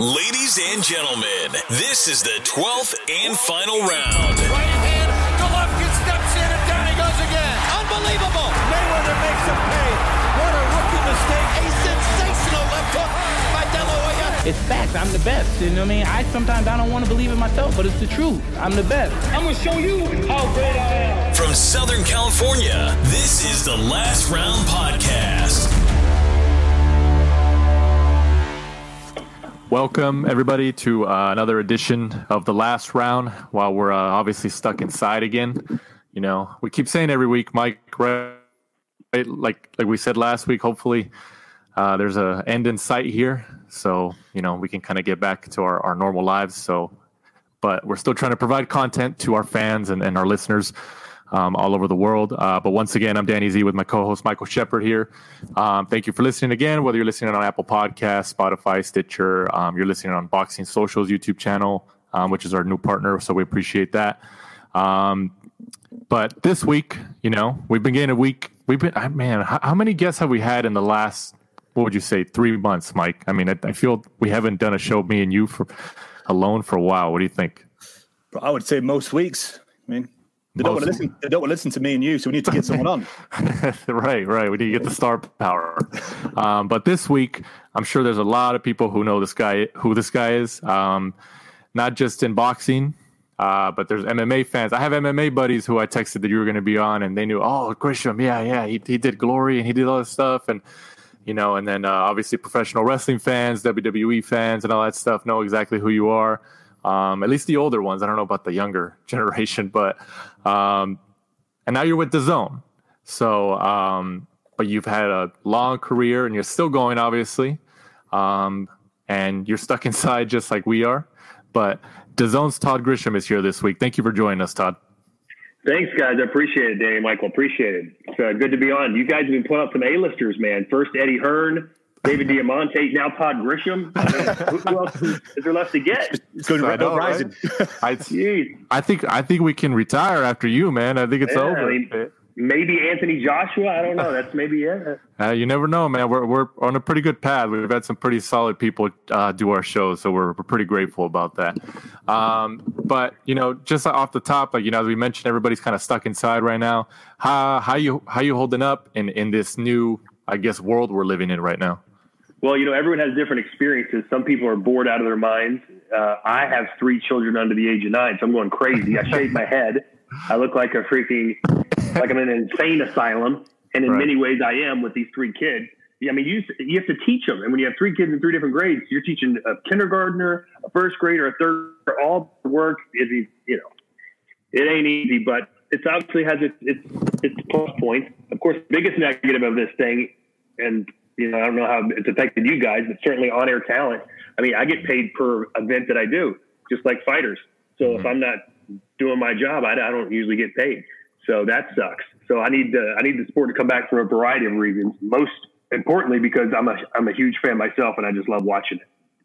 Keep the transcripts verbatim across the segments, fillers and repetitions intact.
Ladies and gentlemen, this is the twelfth and final round. Right hand, Golovkin steps in and down he goes again. Unbelievable. Mayweather makes him pay. What a rookie mistake. A sensational left hook by De La Hoya. It's facts. I'm the best. You know what I mean? I sometimes I don't want to believe it myself, but it's the truth. I'm the best. I'm going to show you how great I am. From Southern California, this is the Last Round Podcast. Welcome, everybody, to uh, another edition of The Last Round. While we're uh, obviously stuck inside again, you know, we keep saying every week, Mike, right? Like like we said last week, hopefully uh, there's an end in sight here. So, you know, we can kind of get back to our, our normal lives. So, but we're still trying to provide content to our fans and, and our listeners um, all over the world. Uh, but once again, I'm Danny Z with my co-host Michael Shepard here. Um, thank you for listening again, whether you're listening on Apple Podcasts, Spotify, Stitcher, um, you're listening on Boxing Socials YouTube channel, um, which is our new partner. So we appreciate that. Um, but this week, you know, we've been getting a week. We've been, man, how, how many guests have we had in the last, what would you say, three months, Mike? I mean, I, I feel we haven't done a show, me and you, for alone for a while. What do you think? I would say most weeks. I mean, they don't want to listen. They don't want to listen to me and you, so we need to get someone on. right, right. We need to get the star power. Um, but this week, I'm sure there's a lot of people who know this guy, who this guy is. Um, not just in boxing, uh, but there's M M A fans. I have M M A buddies who I texted that you were going to be on, and they knew. Oh, Grisham, yeah, yeah, he he did Glory and he did all this stuff, and you know, and then uh, obviously professional wrestling fans, W W E fans, and all that stuff know exactly who you are. Um, at least the older ones. I don't know about the younger generation, but um, and now you're with DAZN. So, um, but you've had a long career and you're still going, obviously, um, and you're stuck inside just like we are. But DAZN's Todd Grisham is here this week. Thank you for joining us, Todd. Thanks, guys. I appreciate it, Danny, Michael. Appreciate it. It's uh, good to be on. You guys have been putting up some A-listers, man. First Eddie Hearn, David Diamante, now Todd Grisham. I mean, who, who else is there left to get? It's going to know, rising. Right? I, I think I think we can retire after you, man. I think it's yeah, over. I mean, maybe Anthony Joshua. I don't know. That's maybe it. Uh, you never know, man. We're we're on a pretty good path. We've had some pretty solid people uh, do our show, so we're we're pretty grateful about that. Um, but you know, just off the top, like you know, as we mentioned, everybody's kind of stuck inside right now. How how you how you holding up in in this new, I guess, world we're living in right now? Well, you know, everyone has different experiences. Some people are bored out of their minds. Uh, I have three children under the age of nine, so I'm going crazy. I shaved my head. I look like a freaking, like I'm in an insane asylum. And in right. many ways I am with these three kids. I mean, you you have to teach them. And when you have three kids in three different grades, you're teaching a kindergartner, a first grader, a third, all work. It, you know, it ain't easy, but it's obviously has its, its, its plus points. Of course, the biggest negative of this thing, and you know, I don't know how it's affected you guys, but certainly on-air talent. I mean, I get paid per event that I do, just like fighters. So mm-hmm. if I'm not doing my job, I, I don't usually get paid. So that sucks. So I need the I need the sport to come back for a variety of reasons. Most importantly, because I'm a I'm a huge fan myself, and I just love watching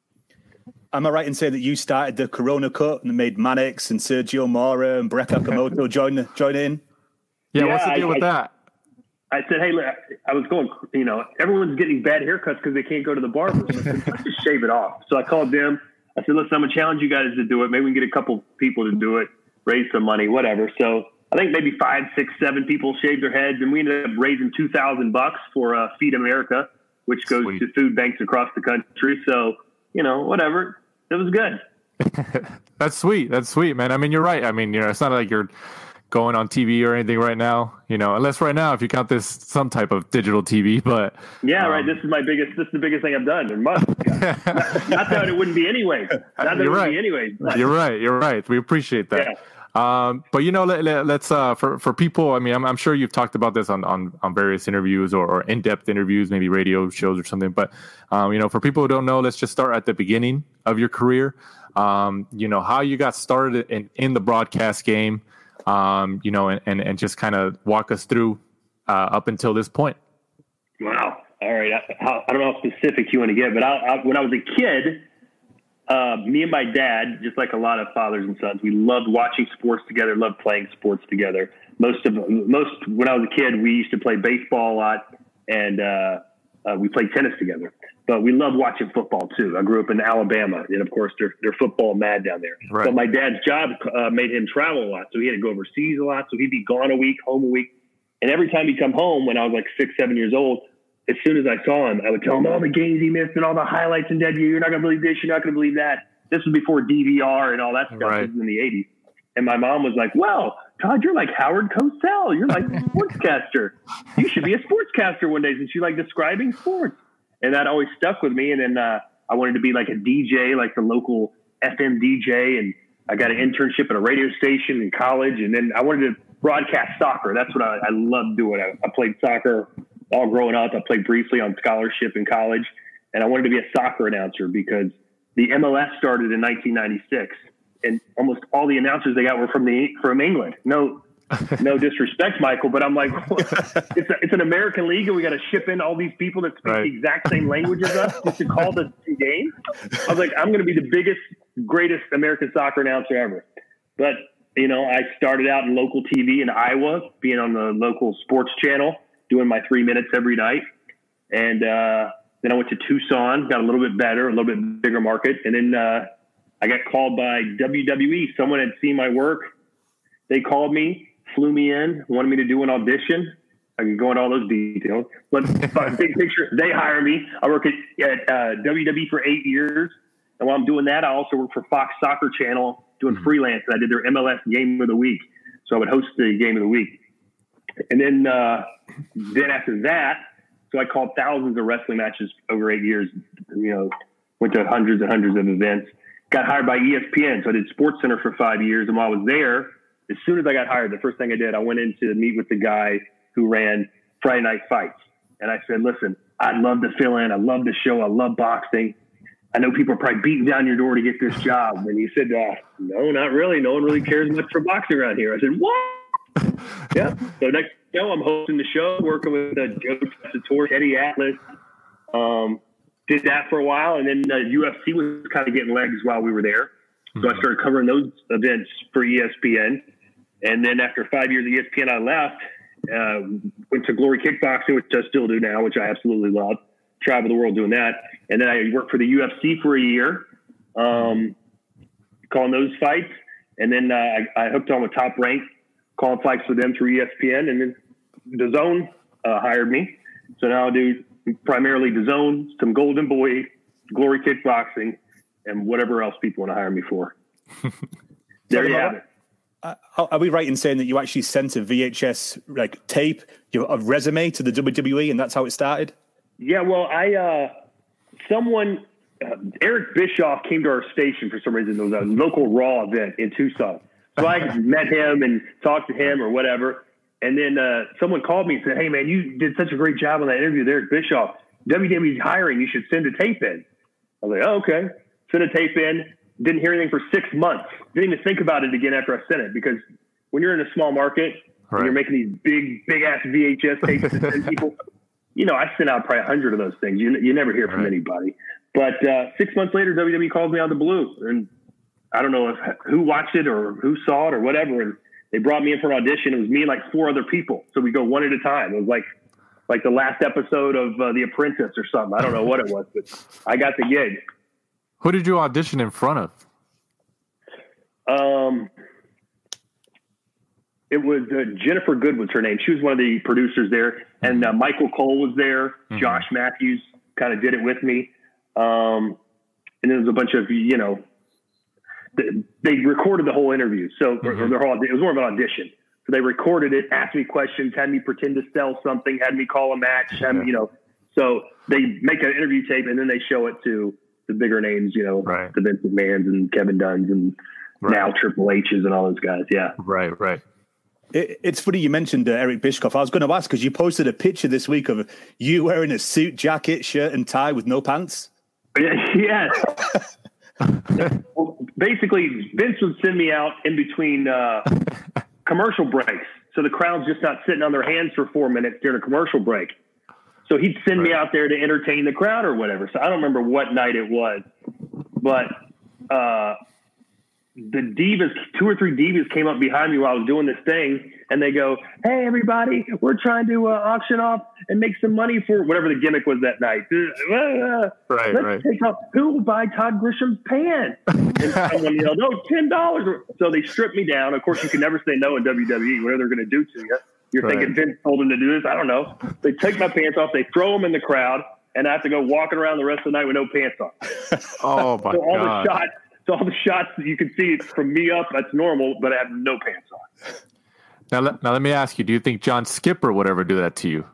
it. Am I right in saying that you started the Corona Cut and made Mannix and Sergio Mora and Breck Okamoto join join in? Yeah, yeah what's the deal I, with I, that? I said, hey, look, I was going, you know, everyone's getting bad haircuts because they can't go to the barber. So I said, let's just shave it off. So I called them. I said, listen, I'm going to challenge you guys to do it. Maybe we can get a couple people to do it, raise some money, whatever. So I think maybe five, six, seven people shaved their heads, and we ended up raising two thousand bucks for uh, Feed America, which goes Sweet. to food banks across the country. So, you know, whatever. It was good. That's sweet. That's sweet, man. I mean, you're right. I mean, you know, it's not like you're going on T V or anything right now, you know, unless right now, if you count this some type of digital T V, but yeah, um, right. This is my biggest, this is the biggest thing I've done in months. not, not that it wouldn't be anyway. Not that you're it would right. be anyway. But. You're right. You're right. We appreciate that. Yeah. Um, but you know, let, let, let's, uh, for, for people, I mean, I'm, I'm sure you've talked about this on, on, on various interviews or, or in-depth interviews, maybe radio shows or something, but, um, you know, for people who don't know, let's just start at the beginning of your career. Um, you know, how you got started in, in the broadcast game. Um, you know, and, and, and just kind of walk us through uh, up until this point. Wow. All right. I, how, I don't know how specific you want to get, but I, I, when I was a kid, uh, me and my dad, just like a lot of fathers and sons, we loved watching sports together, loved playing sports together. Most of most when I was a kid, we used to play baseball a lot, and uh, uh, we played tennis together. but we love watching football too. I grew up in Alabama, and of course they're they're football mad down there. Right. But my dad's job uh, made him travel a lot, so he had to go overseas a lot. So he'd be gone a week, home a week, and every time he'd come home when I was like six, seven years old, as soon as I saw him, I would tell him all the games he missed and all the highlights and dead. You're not gonna believe this. You're not gonna believe that. This was before D V R and all that stuff. Right. This was in the eighties. And my mom was like, well, Todd, you're like Howard Cosell. You're like a sportscaster. You should be a sportscaster one day since you like describing sports. And that always stuck with me. And then uh, I wanted to be like a D J, like the local F M D J. And I got an internship at a radio station in college. And then I wanted to broadcast soccer. That's what I, I loved doing. I, I played soccer all growing up. I played briefly on scholarship in college. And I wanted to be a soccer announcer because the M L S started in nineteen ninety-six. And almost all the announcers they got were from the from England. No, no disrespect, Michael, but I'm like, it's a, it's an American league, and we got to ship in all these people that speak right. the exact same language as us just to call the game. I was like, I'm going to be the biggest, greatest American soccer announcer ever. But you know, I started out in local T V in Iowa, being on the local sports channel, doing my three minutes every night, and uh, then I went to Tucson, got a little bit better, a little bit bigger market, and then. Uh, I got called by W W E. Someone had seen my work. They called me, flew me in, wanted me to do an audition. I can go into all those details. But big picture, they hire me. I work at, at uh, W W E for eight years. And while I'm doing that, I also work for Fox Soccer Channel doing mm-hmm. freelance. And I did their M L S Game of the Week. So I would host the Game of the Week. And then, uh, then after that, so I called thousands of wrestling matches over eight years. You know, went to hundreds and hundreds of events. Got hired by E S P N. So I did SportsCenter for five years. And while I was there, as soon as I got hired, the first thing I did, I went in to meet with the guy who ran Friday Night Fights. And I said, listen, I'd love to fill in. I love the show. I love boxing. I know people are probably beating down your door to get this job. And he said, uh, no, not really. No one really cares much for boxing around here. I said, what? Yeah. So next show, I'm hosting the show, working with uh, Joe Tessitore, Eddie Atlas, um, did that for a while, and then uh, U F C was kind of getting legs while we were there. So mm-hmm. I started covering those events for E S P N. And then after five years at E S P N, I left, uh, went to Glory Kickboxing, which I still do now, which I absolutely love. Travel the world doing that. And then I worked for the U F C for a year, um, calling those fights. And then uh, I, I hooked on with Top Rank, calling fights for them through E S P N. And then DAZN uh, hired me. So now I do primarily DAZN, some Golden Boy, Glory Kickboxing, and whatever else people want to hire me for. There you have it. Uh, are we right in saying that you actually sent a V H S like tape, your a resume to the W W E, and that's how it started? Yeah, well, I uh, someone uh, Eric Bischoff came to our station for some reason. It was a local Raw event in Tucson, so I met him and talked to him or whatever. And then uh, someone called me and said, hey, man, you did such a great job on that interview with Eric Bischoff. W W E's hiring. You should send a tape in. I was like, oh, okay. Sent a tape in. Didn't hear anything for six months. Didn't even think about it again after I sent it, because when you're in a small market right. and you're making these big, big-ass V H S tapes to send people, you know, I sent out probably a hundred of those things. You, you never hear from right. anybody. But uh, six months later, W W E called me out of the blue. And I don't know if, who watched it or who saw it or whatever, and they brought me in for an audition. It was me and like four other people. So we go one at a time. It was like like the last episode of uh, The Apprentice or something. I don't know what it was, but I got the gig. Who did you audition in front of? Um, it was uh, Jennifer Good was her name. She was one of the producers there. And uh, Michael Cole was there. Mm-hmm. Josh Matthews kind of did it with me. Um, and then there was a bunch of, you know, they recorded the whole interview. So mm-hmm. their whole, it was more of an audition. So they recorded it, asked me questions, had me pretend to sell something, had me call a match, had me, you know. So they make an interview tape and then they show it to the bigger names, you know, right. the Vince McMahons and Kevin Dunns and right. now Triple H's and all those guys. Yeah. Right, right. It, it's funny you mentioned uh, Eric Bischoff. I was going to ask, because you posted a picture this week of you wearing a suit, jacket, shirt and tie with no pants. Yes. Well, basically, Vince would send me out in between uh, commercial breaks. So the crowd's just not sitting on their hands for four minutes during a commercial break. So he'd send right. me out there to entertain the crowd or whatever. So I don't remember what night it was. But uh, the divas, two or three divas came up behind me while I was doing this thing. And they go, hey, everybody, we're trying to uh, auction off and make some money for whatever the gimmick was that night. Uh, right, let's right. take off. Who will buy Todd Grisham's pants? And someone yelled, "Oh, ten dollars!" So they stripped me down. Of course, you can never say no in W W E. What are they going to do to you? You're right. thinking Vince told them to do this. I don't know. They take my pants off. They throw them in the crowd, and I have to go walking around the rest of the night with no pants on. Oh my so all god! The shots, so all the shots that you can see from me up, that's normal, but I have no pants on. Now, let, now let me ask you: do you think John Skipper would ever do that to you?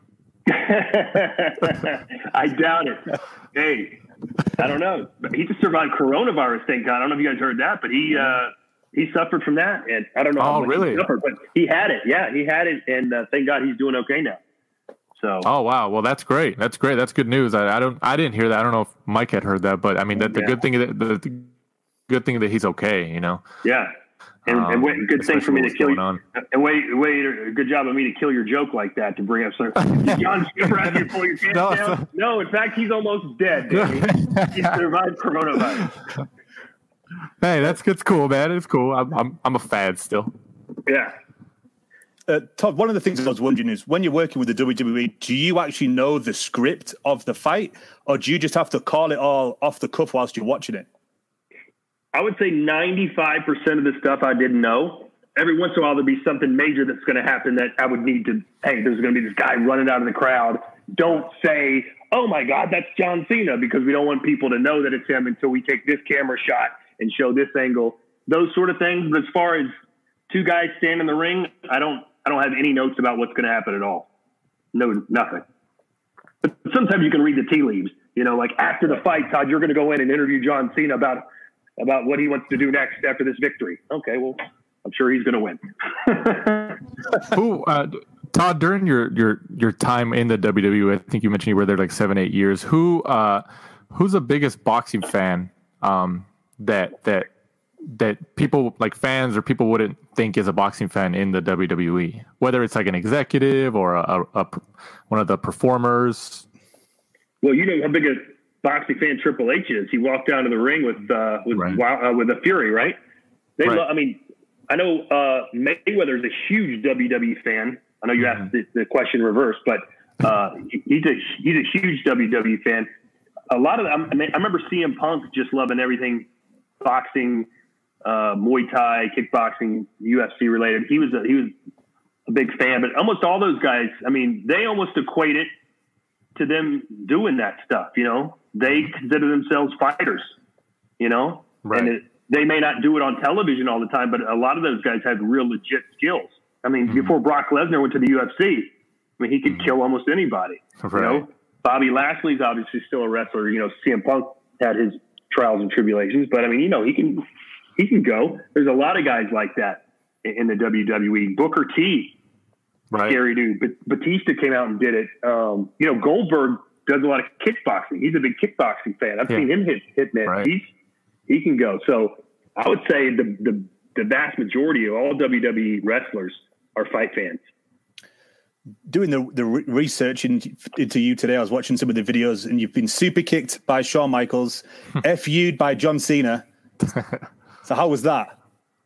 I doubt it. Hey, I don't know. He just survived coronavirus, thank God. I don't know if you guys heard that, but he uh, he suffered from that, and I don't know. Oh, how much really? He suffered, but he had it. Yeah, he had it, and uh, thank God he's doing okay now. So. Oh wow! Well, that's great. That's great. That's good news. I, I don't. I didn't hear that. I don't know if Mike had heard that, but I mean, that the Yeah. good thing that the, the good thing that he's okay. You know. Yeah. And, um, and wait, good thing for me to kill you. On. And wait, wait, good job of me to kill your joke like that to bring up some. John Skipper after you pull your pants No, down. so- No, in fact, he's almost dead. Danny. He survived coronavirus. Hey, that's it's cool, man. It's cool. I'm I'm I'm a fan still. Yeah. Uh, Todd, one of the things I was wondering is when you're working with the W W E, do you actually know the script of the fight, or do you just have to call it all off the cuff whilst you're watching it? I would say ninety-five percent of the stuff I didn't know. Every once in a while, there'd be something major that's going to happen that I would need to, hey, there's going to be this guy running out of the crowd. Don't say, oh, my God, that's John Cena, because we don't want people to know that it's him until we take this camera shot and show this angle, those sort of things. But as far as two guys stand in the ring, I don't I don't have any notes about what's going to happen at all. No, nothing. But sometimes you can read the tea leaves. You know, like after the fight, Todd, you're going to go in and interview John Cena about about what he wants to do next after this victory. Okay, well, I'm sure he's going to win. Who, uh, Todd, during your, your, your time in the W W E, I think you mentioned you were there like seven, eight years. Who uh, who's the biggest boxing fan um, that that that people like fans or people wouldn't think is a boxing fan in the W W E? Whether it's like an executive or a, a, a one of the performers. Well, you know how big a boxing fan Triple H is. He walked down to the ring with uh, with Right. uh, with a Fury, right? They, Right. lo- I mean, I know uh, Mayweather's a huge W W E fan. I know you Mm-hmm. asked the, the question reverse, but uh, he's a he's a huge W W E fan. A lot of them, I, mean, I remember C M Punk just loving everything boxing, uh, Muay Thai, kickboxing, U F C related. He was a, he was a big fan, but almost all those guys, I mean, they almost equate it to them doing that stuff. You know, they consider themselves fighters. You know, Right. and it, they may not do it on television all the time, but a lot of those guys have real legit skills. I mean, Mm-hmm. before Brock Lesnar went to the U F C, I mean, he could kill almost anybody. Right. You know, Bobby Lashley's obviously still a wrestler. You know, C M Punk had his trials and tribulations, but I mean, you know, he can he can go. There's a lot of guys like that in, in the W W E. Booker T, Right. scary dude. But Batista came out and did it. Um, you know, Goldberg does a lot of kickboxing. He's a big kickboxing fan. I've Yeah. seen him hit hit men. Right. He's he can go. So I would say the the the vast majority of all W W E wrestlers are fight fans. Doing the, the re- research in, into you today, I was watching some of the videos, and you've been super kicked by Shawn Michaels, F U'd by John Cena. So how was that?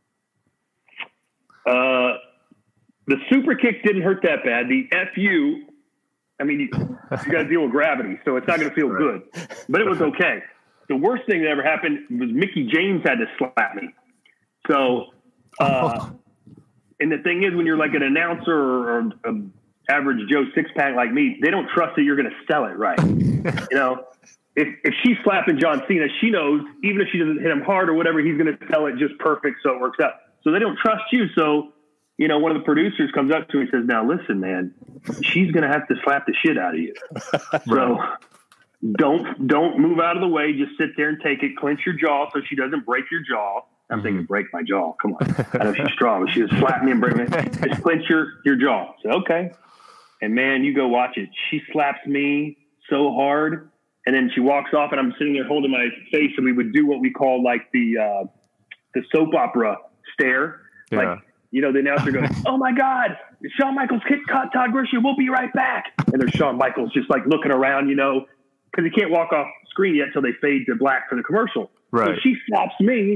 Uh, the super kick didn't hurt that bad. The F U, I mean, you, you got to deal with gravity, so it's not going to feel good. But it was okay. The worst thing that ever happened was Mickey James had to slap me. So, uh, and the thing is, when you're like an announcer or an average Joe six pack like me, they don't trust that you're going to sell it right. You know, if if she's slapping John Cena, she knows even if she doesn't hit him hard or whatever, he's going to sell it just perfect so it works out. So they don't trust you. So, you know, one of the producers comes up to me and says, "Now listen, man, she's going to have to slap the shit out of you. So don't don't move out of the way. Just sit there and take it. Clench your jaw so she doesn't break your jaw." I'm thinking, break my jaw. Come on. I know she's strong, but she just slapped me and break me. Just clench your, your jaw. So, okay. And man, you go watch it. She slaps me so hard. And then she walks off and I'm sitting there holding my face, and we would do what we call like the, uh, the soap opera stare. Yeah. Like, you know, the announcer goes, "Oh my God, Shawn Michaels hit Todd Grisham. We'll be right back." And there's Shawn Michaels just like looking around, you know, because he can't walk off screen yet till they fade to black for the commercial. Right. So she slaps me,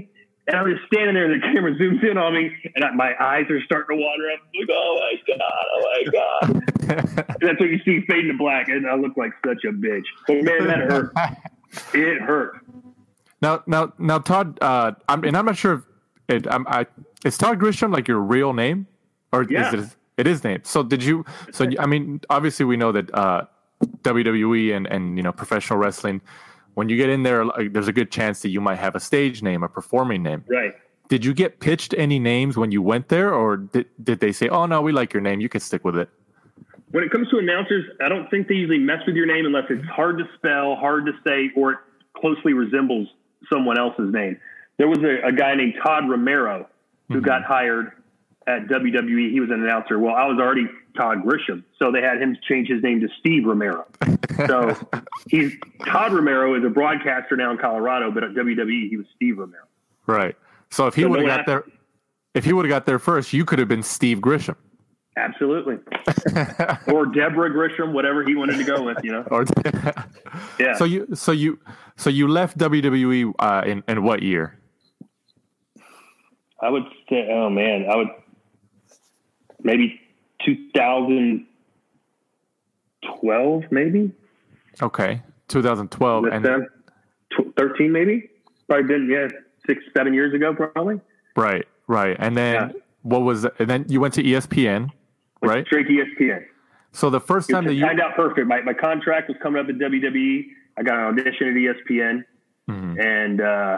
And I'm just standing there, and the camera zooms in on me, and I, my eyes are starting to water up. I'm like, oh my god, oh my god! And that's what you see fading to black, and I look like such a bitch. But man, that hurt. It hurt. Now, now, now, Todd. Uh, I'm, and I'm not sure if it. I'm, I is Todd Grisham like your real name, or Yeah. is it? It is name. So did you? So I mean, obviously we know that uh, W W E and and you know professional wrestling. When you get in there, like, there's a good chance that you might have a stage name, a performing name. Right. Did you get pitched any names when you went there, or did, did they say, oh, no, we like your name, you can stick with it? When it comes to announcers, I don't think they usually mess with your name unless it's hard to spell, hard to say, or it closely resembles someone else's name. There was a, a guy named Todd Romero who mm-hmm. got hired at W W E. He was an announcer. Well, I was already Todd Grisham, so they had him change his name to Steve Romero. So he's Todd Romero is a broadcaster now in Colorado, but at W W E he was Steve Romero. Right. So if he So would have no got there, if he would have got there first, you could have been Steve Grisham. Absolutely. Or Deborah Grisham, whatever he wanted to go with, you know. Or, Yeah. So you, so you, so you left W W E uh, in in what year? I would say, oh man, I would maybe two thousand twelve, maybe. Okay, two thousand twelve, and then thirteen, maybe. Probably been yeah, six, seven years ago, probably. Right, right, and then Yeah. what was? And then you went to E S P N, right? Straight to E S P N. So the first time It that you timed out perfect. My my contract was coming up at W W E. I got an audition at E S P N, Mhm. and uh,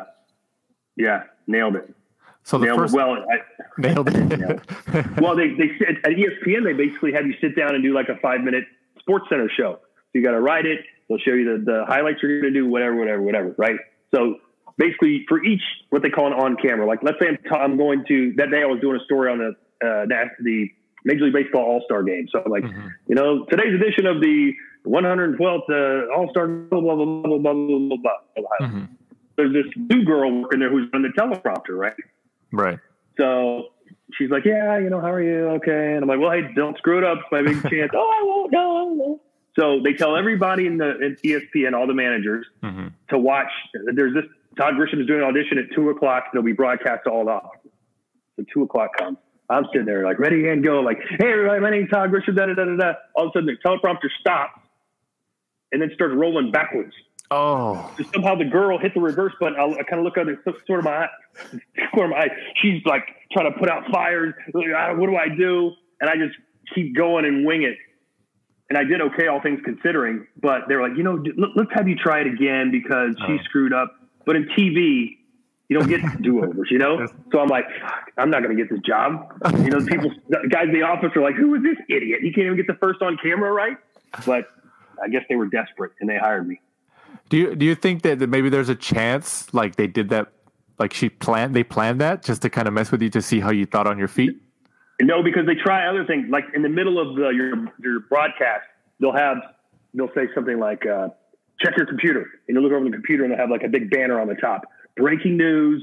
yeah, nailed it. so the nailed first it well. I, nailed it. well, they they said at E S P N they basically have you sit down and do like a five minute Sports Center show. So you got to write it. They'll show you the, the highlights you're going to do, whatever, whatever, whatever. Right. So basically, for each what they call an on camera, like let's say I'm, t- I'm going to that day I was doing a story on the uh, the Major League Baseball All Star Game. So I'm like, Mhm. you know, today's edition of the one hundred twelfth uh, All Star blah blah blah blah blah blah blah blah. Mhm. There's this new girl working there who's on the teleprompter, right? Right. So she's like, yeah, you know, how are you? Okay. And I'm like, well, hey, don't screw it up. It's my big chance. Oh, I won't. No, I won't. So they tell everybody in the in E S P N, all the managers, Mm-hmm. to watch. There's this Todd Grisham is doing an audition at two o'clock. It'll be broadcast to all the offices. So two o'clock comes. I'm sitting there like ready and go. Like, hey, everybody, my name's Todd Grisham. Da da da da da. All of a sudden, the teleprompter stops and then starts rolling backwards. Oh. So somehow the girl hit the reverse button. I, I kind of look at it, sort of my eye, sort of my eye. She's like trying to put out fires. Like, ah, what do I do? And I just keep going and wing it. And I did okay, all things considering. But they were like, you know, let's have you try it again because she Oh. screwed up. But in T V, you don't get do-overs, you know? So I'm like, fuck, I'm not going to get this job. You know, people, the guys in the office are like, who is this idiot? He can't even get the first on camera right. But I guess they were desperate and they hired me. Do you do you think that, that maybe there's a chance like they did that, like she planned they planned that just to kind of mess with you to see how you thought on your feet? No, because they try other things. Like in the middle of the, your your broadcast, they'll have they'll say something like, uh, "Check your computer," and you look over the computer and they'll have like a big banner on the top: "Breaking news: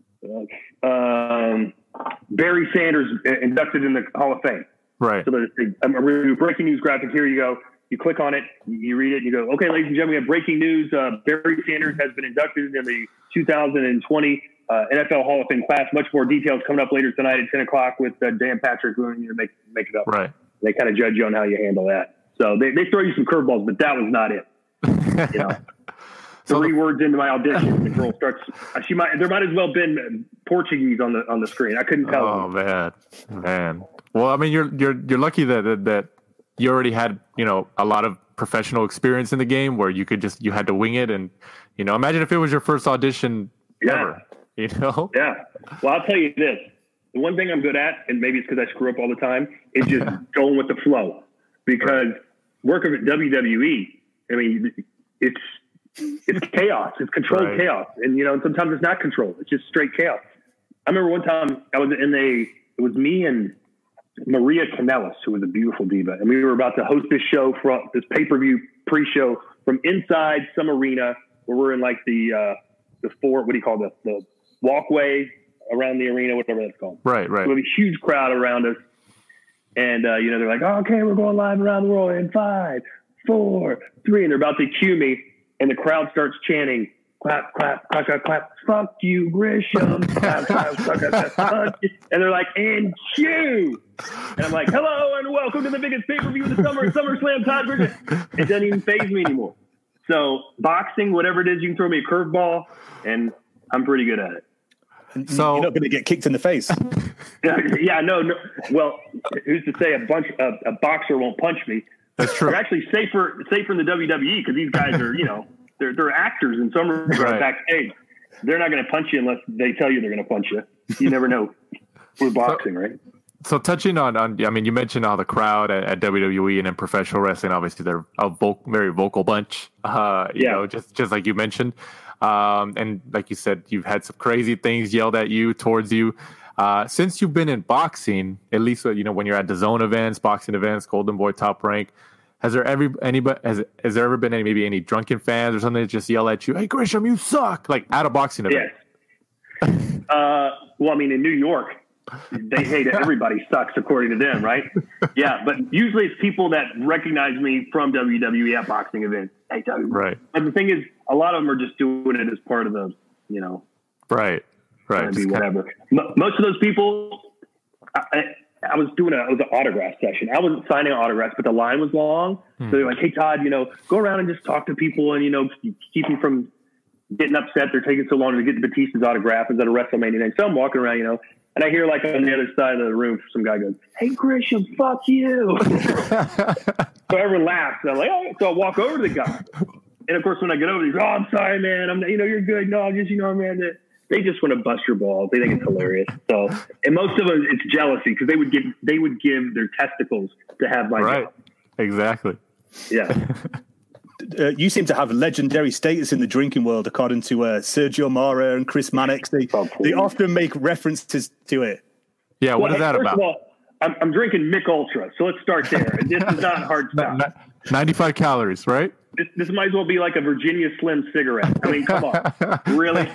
uh, um, Barry Sanders inducted in the Hall of Fame." Right. So there's a, a breaking news graphic. Here you go. You click on it, you read it, and you go, okay, ladies and gentlemen, we have breaking news. Uh, Barry Sanders has been inducted in the two thousand twenty uh, N F L Hall of Fame class. Much more details coming up later tonight at ten o'clock with uh, Dan Patrick, who you know, make, make it up. Right. They kind of judge you on how you handle that. So they, they throw you some curveballs, but that was not it. You know, So three the- words into my audition, the girl starts, she might, there might as well been Portuguese on the, on the screen. I couldn't tell. Oh man, man. Well, I mean, you're you're you're lucky that that, that you already had, you know, a lot of professional experience in the game where you could just you had to wing it, and you know, imagine if it was your first audition Yeah. ever. You know? Yeah. Well, I'll tell you this. The one thing I'm good at, and maybe it's because I screw up all the time, is just going with the flow. Because working at W W E, I mean, it's it's chaos. It's controlled Right. chaos. And, you know, sometimes it's not controlled. It's just straight chaos. I remember one time I was in a, it was me and Maria Kanellis, who was a beautiful diva. And we were about to host this show, from this pay-per-view pre-show from inside some arena where we're in like the, uh, the four, what do you call the, the walkway around the arena, whatever that's called. Right, right. So we have a huge crowd around us. And, uh, you know, they're like, oh, okay, we're going live around the world in five, four, three. And they're about to cue me. And the crowd starts chanting, clap, clap, clap, clap, clap. Fuck you, Grisham. Clap, clap, clap, clap, clap. And they're like, and chew. And I'm like, hello and welcome to the biggest pay-per-view of the summer, SummerSlam, Todd Grisham. It doesn't even faze me anymore. So boxing, whatever it is, you can throw me a curveball, and I'm pretty good at it. So you're not going to get kicked in the face. yeah, no, no. Well, who's to say a bunch a, a boxer won't punch me? That's true. They're actually safer safer in the W W E because these guys are, you know, they're they're actors in some regards right. backstage. They're not going to punch you unless they tell you they're going to punch you. You never know. We're boxing, so, right? So touching on, on, I mean, you mentioned how the crowd at, at W W E and in professional wrestling, obviously they're a vo- very vocal bunch. Uh, you yeah. know, just just like you mentioned. Um, and like you said, you've had some crazy things yelled at you, towards you. Uh, since you've been in boxing, at least you know when you're at the zone events, boxing events, Golden Boy, Top Rank, has there ever anybody has has there ever been any maybe any drunken fans or something that just yell at you, "Hey Grisham, you suck!" like at a boxing event? Yes. uh, well, I mean, in New York, they hate it. Everybody sucks according to them, right? Yeah, but usually it's people that recognize me from W W E at boxing events. Hey, W W E. Right. But the thing is, a lot of them are just doing it as part of the, you know, right, right, be whatever. Kinda... Most of those people, I, I, I was doing a, it was an autograph session. I wasn't signing autographs, but the line was long. Hmm. So they're like, "Hey Todd, you know, go around and just talk to people, and you know, keep them from getting upset. They're taking so long to get Batista's autograph instead of WrestleMania night." So I'm walking around, you know. And I hear like on the other side of the room, some guy goes, "Hey Grisham, fuck you." So everyone laughs. And I'm like, "Oh," so I walk over to the guy. And of course, when I get over, he's, "Oh, I'm sorry, man. I'm, you know, you're good. No, I'm just, you know, man." They just want to bust your balls. They think it's hilarious. So, and most of them, it's jealousy because they would give, they would give their testicles to have my right. job. Exactly. Yeah. Uh, you seem to have legendary status in the drinking world, according to uh, Sergio Mora and Chris Mannix. They, oh, they often make references to it. Yeah, what well, is that first about? Of all, I'm, I'm drinking Mick Ultra, so let's start there. This is not hard stuff. ninety-five calories, right? This, this might as well be like a Virginia Slim cigarette. I mean, come on. Really?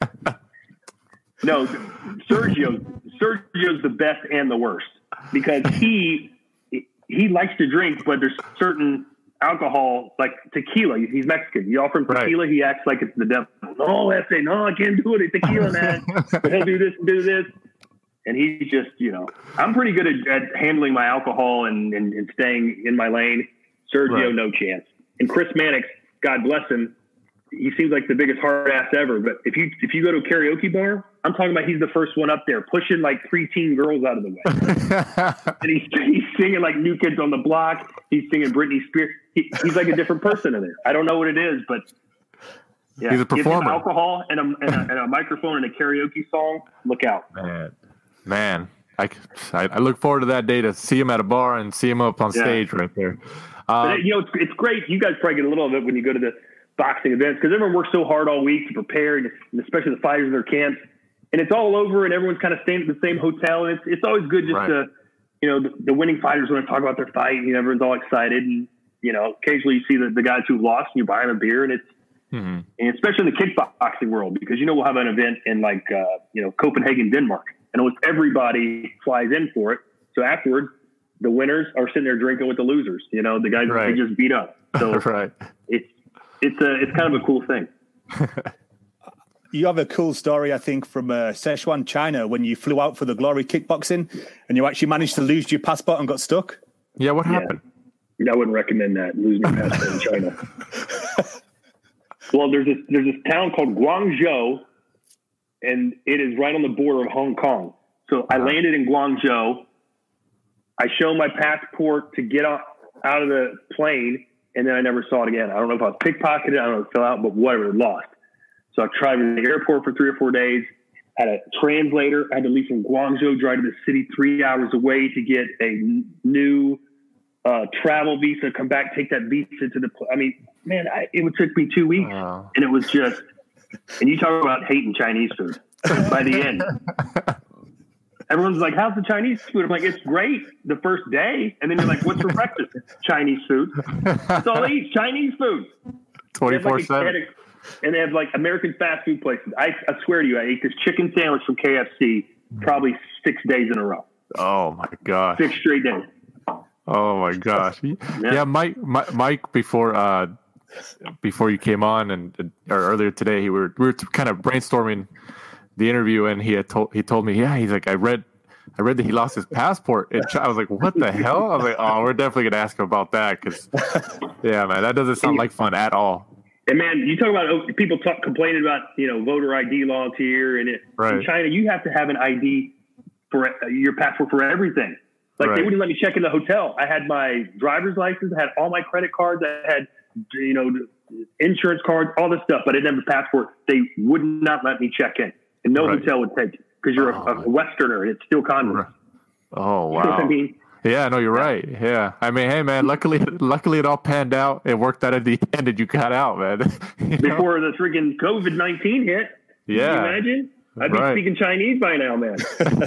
No, Sergio, Sergio's the best and the worst because he he likes to drink, but there's certain alcohol, like tequila. He's Mexican. You offer him tequila, right. He acts like it's the devil. No, I say, no, I can't do it. It's tequila, man. But he'll do this and do this. And he's just, you know, I'm pretty good at, at handling my alcohol and, and, and staying in my lane. Sergio, right. No chance. And Chris Mannix, God bless him, he seems like the biggest hard ass ever. But if you if you go to a karaoke bar, I'm talking about he's the first one up there, pushing like preteen girls out of the way. And he's, he's singing like New Kids on the Block. He's singing Britney Spears. He, he's like a different person in there. I don't know what it is, but yeah, he's a performer. Give him alcohol and a, and, a, and a microphone and a karaoke song. Look out, man. Man, I, I look forward to that day to see him at a bar and see him up on yeah. stage right there. Um, but, you know, it's, it's great. You guys probably get a little of it when you go to the boxing events because everyone works so hard all week to prepare, and especially the fighters in their camps. And it's all over, and everyone's kind of staying at the same hotel. And it's it's always good just right. to, you know, the, the winning fighters want to talk about their fight, and everyone's all excited. And, you know, occasionally you see the, the guys who've lost, and you buy them a beer, and it's, mm-hmm. and especially in the kickboxing world, because, you know, we'll have an event in like, uh, you know, Copenhagen, Denmark. And almost everybody flies in for it. So afterwards, the winners are sitting there drinking with the losers. You know, the guys right. they just beat up. So right. it's it's a it's kind of a cool thing. You have a cool story, I think, from uh, Sichuan, China, when you flew out for the Glory Kickboxing, and you actually managed to lose your passport and got stuck. Yeah, what happened? Yeah. I wouldn't recommend that, losing your passport in China. Well, there's this there's this town called Guangzhou. And it is right on the border of Hong Kong. So I landed in Guangzhou. I show my passport to get out, out of the plane, and then I never saw it again. I don't know if I was pickpocketed. I don't know if it fell out, but whatever, lost. So I traveled to the airport for three or four days, had a translator. I had to leave from Guangzhou, drive to the city three hours away to get a n- new uh, travel visa, come back, take that visa to the – I mean, man, I, it would took me two weeks, oh. and it was just – and you talk about hating Chinese food. By the end, everyone's like, "How's the Chinese food?" I'm like, "It's great the first day," and then you're like, "What's for breakfast?" Chinese food. That's all they eat. Chinese food. twenty-four seven. And they have like American fast food places. I, I swear to you, I ate this chicken sandwich from K F C probably six days in a row. Oh my gosh! Six straight days. Oh my gosh! Yeah, yeah Mike, Mike, Mike before. Uh, before you came on, and or earlier today, he were we were kind of brainstorming the interview, and he had told he told me, yeah, he's like, I read. I read that he lost his passport. And I was like, what the hell? I was like, oh, we're definitely going to ask him about that. Because, yeah, man, that doesn't sound like fun at all. And, man, you talk about oh, people talk, complaining about, you know, voter I D laws here. And it, right. in China, you have to have an I D for uh, your passport for everything. Like, right. they wouldn't let me check in the hotel. I had my driver's license. I had all my credit cards. I had, you know, insurance cards, all this stuff. But I didn't have a passport. They would not let me check in. And no right. hotel would take it. Because you're oh, a, a Westerner, and it's still condoms. Oh, wow. You know what I mean? Yeah, no, you're right. Yeah. I mean, hey, man, luckily luckily it all panned out. It worked out at the end and you got out, man. You Before know? the freaking COVID nineteen hit. Yeah. Can you imagine? I'd be right. speaking Chinese by now, man.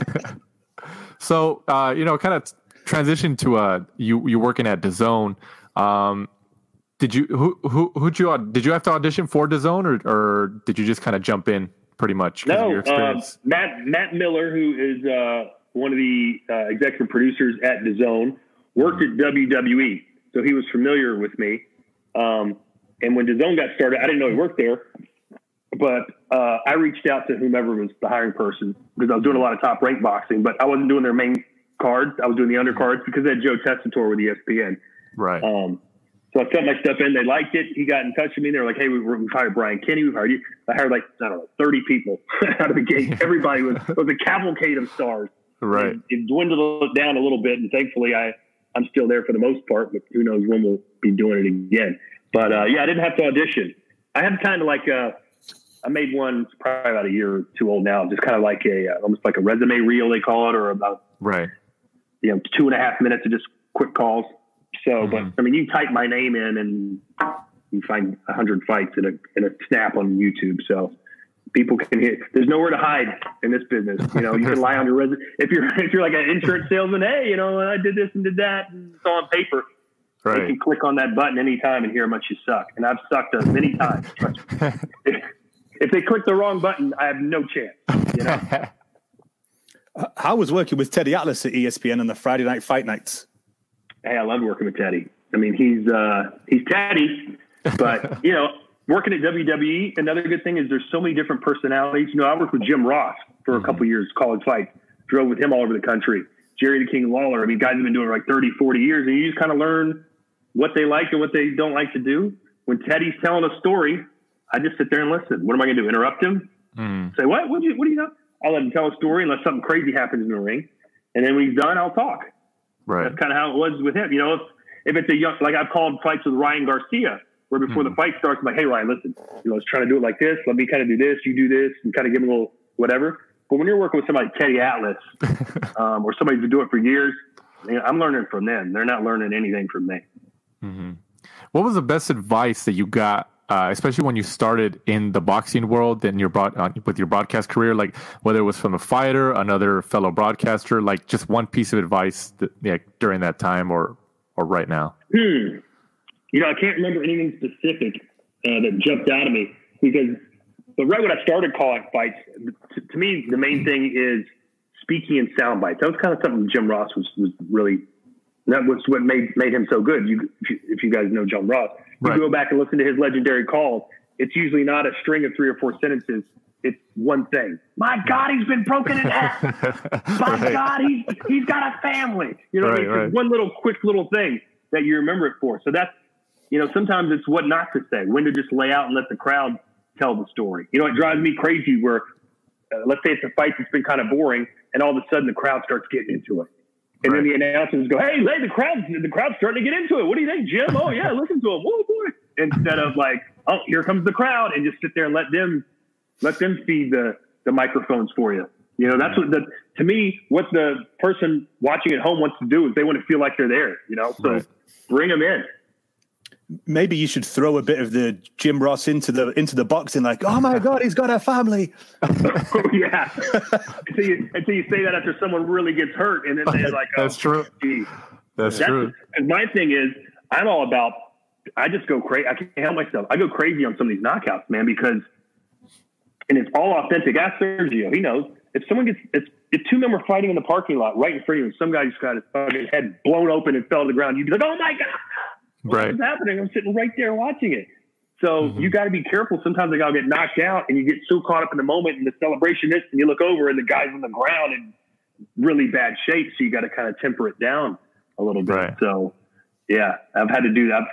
So, uh, you know, kind of transition to uh, you you working at DAZN. Um, did you who who who'd you did you have to audition for DAZN, or or did you just kind of jump in? Pretty much. No, uh, Matt Matt Miller, who is uh, one of the uh, executive producers at DAZN, worked at W W E, so he was familiar with me. Um, and when DAZN got started, I didn't know he worked there, but uh, I reached out to whomever was the hiring person because I was doing a lot of top rank boxing, but I wasn't doing their main cards. I was doing the undercards because they had Joe Tessitore with E S P N. Right. Um, So I sent my stuff in. They liked it. He got in touch with me. They were like, hey, we, we've hired Brian Kenny. We've hired you. I hired like, I don't know, thirty people out of the gate. Everybody was, it was a cavalcade of stars. Right. And it dwindled down a little bit. And thankfully, I, I'm still there for the most part, but who knows when we'll be doing it again. But uh, yeah, I didn't have to audition. I had kind of like a, I made one, it's probably about a year or two old now, just kind of like a, uh, almost like a resume reel, they call it, or about, right. you know, two and a half minutes of just quick calls. So, Mm-hmm. but I mean, you type my name in and you find a hundred fights in a, in a snap on YouTube. So people can hit, there's nowhere to hide in this business. You know, you can lie on your resume. If you're, if you're like an insurance salesman, hey, you know, I did this and did that, and it's on paper. Right. You can click on that button anytime and hear how much you suck. And I've sucked us many times. if, if they click the wrong button, I have no chance. You know? How was working with Teddy Atlas at E S P N on the Friday night fight nights? Hey, I love working with Teddy. I mean, he's uh, he's Teddy, but you know, working at W W E. Another good thing is there's so many different personalities. You know, I worked with Jim Ross for a couple years, college fights. Drove with him all over the country. Jerry the King Lawler. I mean, guys have been doing it like thirty, forty years, and you just kind of learn what they like and what they don't like to do. When Teddy's telling a story, I just sit there and listen. What am I going to do? Interrupt him? Mm. Say what? What do you? What do you know? I'll let him tell a story unless something crazy happens in the ring, and then when he's done, I'll talk. Right. That's kind of how it was with him. You know, if, if it's a young, like I've called fights with Ryan Garcia, where before mm. the fight starts, I'm like, hey, Ryan, listen, you know, let's try to do it like this. Let me kind of do this. You do this, and kind of give him a little whatever. But when you're working with somebody like Teddy Atlas, um, or somebody who's been doing it for years, you know, I'm learning from them. They're not learning anything from me. Mm-hmm. What was the best advice that you got, uh, especially when you started in the boxing world and your broad, uh, with your broadcast career, like whether it was from a fighter, another fellow broadcaster, like just one piece of advice that, yeah, during that time or or right now? Hmm. You know, I can't remember anything specific uh, that jumped out at me because, but right when I started calling fights, to, to me, the main thing is speaking in sound bites. That was kind of something Jim Ross was, was really, that was what made, made him so good. You, if you, if you guys know Jim Ross, you right. go back and listen to his legendary calls. It's usually not a string of three or four sentences. It's one thing. My God, he's been broken in half. My right. God, he's, he's got a family. You know, right, what I mean? right. One little quick little thing that you remember it for. So that's, you know, sometimes it's what not to say, when to just lay out and let the crowd tell the story. You know, it drives me crazy where, uh, let's say it's a fight that's been kind of boring, and all of a sudden the crowd starts getting into it. And right. then the announcers go, hey, hey, the crowd, the crowd's starting to get into it. What do you think, Jim? Oh, yeah, listen to him. Whoa, boy. Instead of like, oh, here comes the crowd, and just sit there and let them let them feed the, the microphones for you. You know, that's what the, to me, what the person watching at home wants to do is they want to feel like they're there, you know, so right. bring them in. Maybe you should throw a bit of the Jim Ross into the into the boxing, like, oh my God, he's got a family. Oh, yeah. until, you, until you say that after someone really gets hurt, and then they're like, oh, that's true. Geez. That's, that's true. And my thing is, I'm all about, I just go crazy. I can't help myself. I go crazy on some of these knockouts, man, because, and it's all authentic. Ask Sergio, he knows. If someone gets, it's, if two men were fighting in the parking lot right in front of you, and some guy just got his fucking head blown open and fell to the ground, you'd be like, oh my God. Right. What's happening? I'm sitting right there watching it. So Mm-hmm. you got to be careful. Sometimes the guy will get knocked out and you get so caught up in the moment and the celebration is, and you look over and the guy's on the ground in really bad shape. So you got to kind of temper it down a little bit. Right. So yeah, I've had to do that.